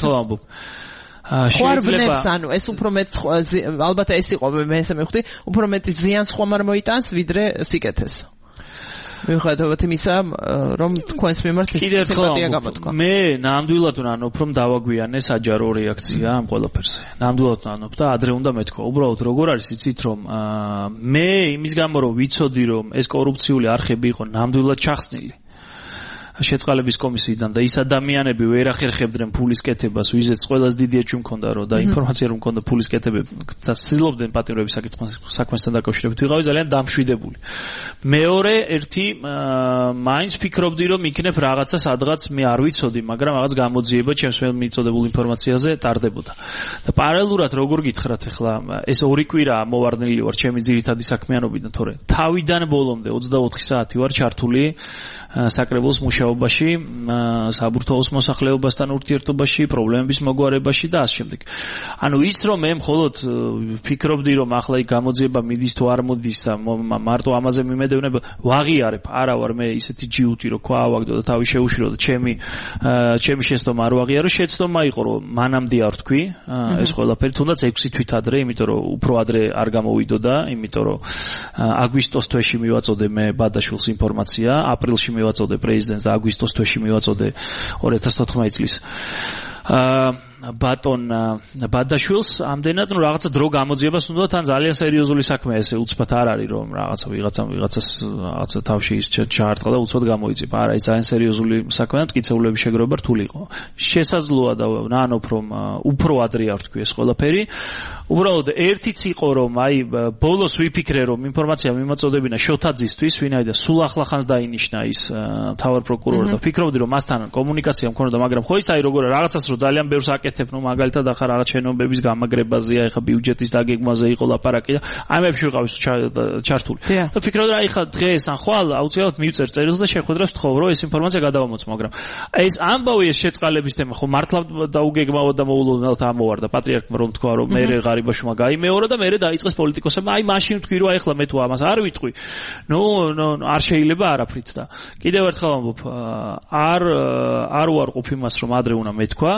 შეიძლება ანუ ეს უფრო მეტ ალბათ ეს იყო მე ესე მივხვდი, უფრო მეტი ზიანს ხომ არ მოიტანს, ვიდრე სიკეთეს. მიუხედავად იმისა, რომ თქვენს მიმართ სიმპათია გამოთქვა. მე ნამდვილად ვნანობ, რომ დავაგვიანე საჯარო რეაქცია ამ ყველაფერზე. ნამდვილად ვნანობ და ადრე უნდა მეთქვა. უბრალოდ როგორ არის იცით, რომ მე იმის გამო რომ ვიცოდი, რომ ეს კორუფციული არხები იყო ნამდვილად ჩახსნილი შეწყალების კომისიიდან და ის ადამიანები ვერ ახერხებდნენ ფულის კეთებას, ვიზეც ყველას დიდი ეჭვი მქონდა რომ და ინფორმაცია რომ მქონდა ფულის კეთებები და ცდილობდნენ პატიმრების საქმესთან დაკავშირებით, ვიყავი ძალიან დამშვიდებული. მეორე ერთი მაინც ფიქრობდი რომ იქნებ რაღაცა სადღაც მე არ ვიცოდი, მაგრამ რაღაც გამოძიება ჩემს მიწოდებულ ინფორმაციაზე ტარდებოდა. და პარალელურად როგორ გითხრათ ახლა ეს ორი კვირა მოვარდნილი ვარ ჩემი ძირითადი საქმიანობიდან, თორე თავიდან ბოლომდე 24 საათი ვარ ჩართული საკრებულოს მუშაობაში, საბურთალოს მოსახლეობასთან ურთიერთობაში, პრობლემების მოგვარებაში და ასე შემდეგ. ანუ ის რომ მე მხოლოდ ფიქრობდი რომ ახლა იქ გამოძიება მიდის თუ არ მოდის და მარტო ამაზე მიმედევნება, ვაღიარებ, არა ვარ მე ისეთი ჯიუტი რომ ქვა ავაგდო და თავი შეუშირო და ჩემი შეცდომა არ ვაღიარო, შეცდომა იყო რომ მანამდე არ თქვი ეს ყველაფერი, თუნდაც 6 თვით ადრე, იმიტომ რომ უფრო ადრე არ გამოვიდოდა, იმიტომ რომ აგვისტოს თვეში მივაწოდე მე ბადაშვილს ინფორმაცია, აპრილში მივაწოდე პრეზიდენტს და აგვისტოს თვეში მივაწოდე 2014 წლის ბატონ ბადაშვილს ამდენად რომ რაღაცა დრო გამოძიებას უნდა თან ძალიან სერიოზული საქმეა ესე უცბად არ არის რომ ვიღაცას თავში ის ჩაარტყა და უცბად გამოიწიფა, არა ის ძალიან სერიოზული საქმეა, მტკიცებულების შეგროვება რთული იყო. შესაძლოა და ნანობ რომ უფრო ადრე არ თქვი ეს ყველაფერი. უბრალოდ ერთიც იყო რომ აი ბოლოს ვიფიქრე რომ ინფორმაცია მიმოწოდებინა შოთაძისთვის, ვინაიდან სულ ახლახანს დაინიშნა ის მთავარ პროკურორი და ფიქრობდი რომ მასთან კომუნიკაცია მქონოდა, მაგრამ ხო ის აი როგორ რაღაცას რომ ძალიან ბევრს აკეთებ, ნუ მაგალითად ახლა რაღაც შენობების გამაგრებაზეა, ეხა ბიუჯეტის დაგეგმაზე იყო ლაპარაკი და ამებში ვიყავი ჩართული. და ფიქრობდი რა ეხა დღეს ან ხვალ აუცილებლად მივწერ წერილს და შეხვედრას ვთხოვ რომ ეს ინფორმაცია გადავამოწმო, მაგრამ ეს ამბავი ეს შეწყალების თემა ხო მართლა დაუგეგმავად და მოულოდნელად ამოვარდა პატრიარქმა რომ თქვა რომ მე ღარიბაშვილმა გაიმეორა და მე დაიწყეს პოლიტიკოსებმა, აი მაშინ ვთქვი რომ აი ახლა მე თუ ამას არ ვიტყვი, ნუ არ შეიძლება არაფრით და კიდევ ერთხელ ამბობ, არ უარყოფ იმას რომ ადრე უნდა მეთქვა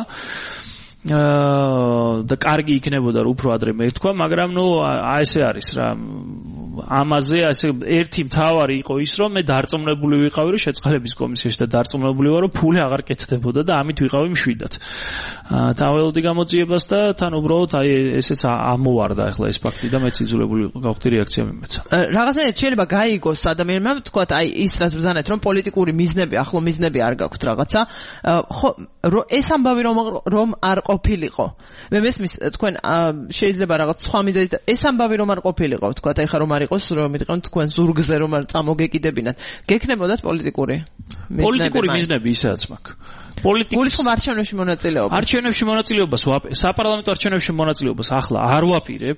და კარგი იქნებოდა რომ უფრო ადრე მეთქვა, მაგრამ ნუ აი ესე არის რა, ამაზე ასე ერთი მთავარი იყო ის რომ მე დარწმუნებული ვიყავი რომ შეწყალების კომისიაში და დარწმუნებული ვარ რომ ფული აღარ კეთდებოდა და ამით ვიყავი მშვიდად. თაველოდი გამოძიებას და თან უბრალოდ აი ესეც ამოვარდა ახლა ეს ფაქტი და მეც იძულებული გავხდი რეაქცია მიმეცა. რაღაცნაირად შეიძლება გაიგოს ადამიანმა თქვათ აი ის რაც ბრძანეთ რომ პოლიტიკური მიზნები, ახლო მიზნები არ გაქვთ რაღაცა, ხო ეს ამბავი რომ არ ყოფილიყო. მე მესმის თქვენ შეიძლება რაღაც სხვა მიზეზით ეს ამბავი რომ არ ყოფილიყო, თქვათ აი ხა რომ არ იყოს რომ მიტყვენ თქვენ ზურგზე რომ არ წამოგეკიდებინათ. გექნებოდათ პოლიტიკური მიზნები ისეაც მაქვს. გულისხმობ არჩევნებში მონაწილეობას. არჩევნებში მონაწილეობას საპარლამენტო არჩევნებში მონაწილეობას ახლა არ ვაპირებ.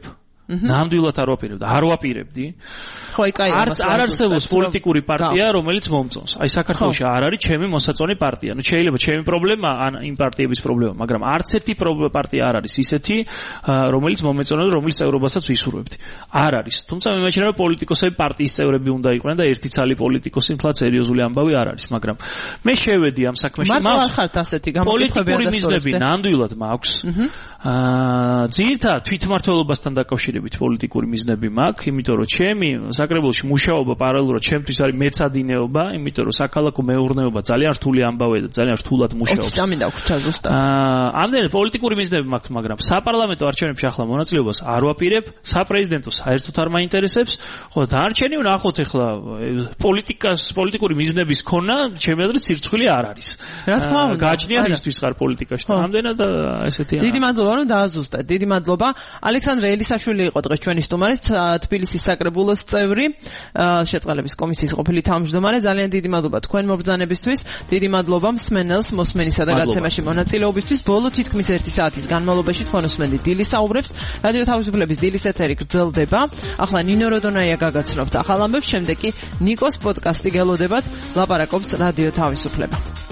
ნამდვილად არ ვაპირებდი. არ ვაპირებდი. ხო, იკაი. არ არსებობს პოლიტიკური პარტია, რომელიც მომწონს. აი საქართველოში არ არის ჩემი მოსაწონი პარტია. ნუ შეიძლება ჩემი პრობლემა ან იმ პარტიების პრობლემა, მაგრამ არც ერთი პარტია არ არის ისეთი, რომელიც მომეწონა და რომელიც წევრობასაც ვისურვებდი. არ არის. თუმცა მიმაჩნია რომ პოლიტიკოსები პარტიის წევრები უნდა იყვნენ და ერთი ცალი პოლიტიკოსი თლა სერიოზული ამბავი არ არის, მაგრამ მე შევედი ამ საქმეში. პოლიტიკური მიზნები ნამდვილად მაქვს. ძირითადად თვითმმართველობასთან დაკავშირებით პოლიტიკური მიზნები მაქვს, იმიტომ რომ ჩემი საკრებულოში მუშაობა პარალელურად ჩემთვის არის მეცადინეობა, იმიტომ რომ საქალაქო მეურნეობა ძალიან რთული ამბავია და ძალიან რთულად მუშაობს. წამინდა გვჭა ზუსტად. ამდენად პოლიტიკური მიზნები მაქვს, მაგრამ საპარლამენტო არჩევნებში ახლა მონაწილეობას არ ვაპირებ, საპრეზიდენტო საერთოდ არ მაინტერესებს, ხო დარჩენი ვნახოთ ახლა პოლიტიკური მიზნების ქონა ჩემი აზრით სირცხვილი არ არის. რა თქმა უნდა, გააჩნია ისთვის ხარ პოლიტიკაში. ამდენად ესეთია. დიდი მადლობა, რომ დააზუსტეთ. დიდი მადლობა. ალექსანდრე ელისაშვილი იყო დღეს ჩვენი სტუმარი, თბილისის საკრებულოს წევრი, შეწყალების კომისიის ყოფილი თავმჯდომარე. ძალიან დიდი მადლობა თქვენ მობრძანებისთვის. დიდი მადლობა მსმენელს მოსმენისა და გაცემაში მონაწილეობისთვის. ბოლო თითქმის 1 საათის განმავლობაში თქვენ უსმენთ დილის საუბრებს. რადიო თავისუფლების დილის ეთერი გრძელდება. ახლა ნინო როდონაია გაგაცნობთ ახალ ამბებს, შემდეგ კი ნიკოს პოდკასტი გელოდებათ. ლაპარაკობს რადიო თავისუფლება.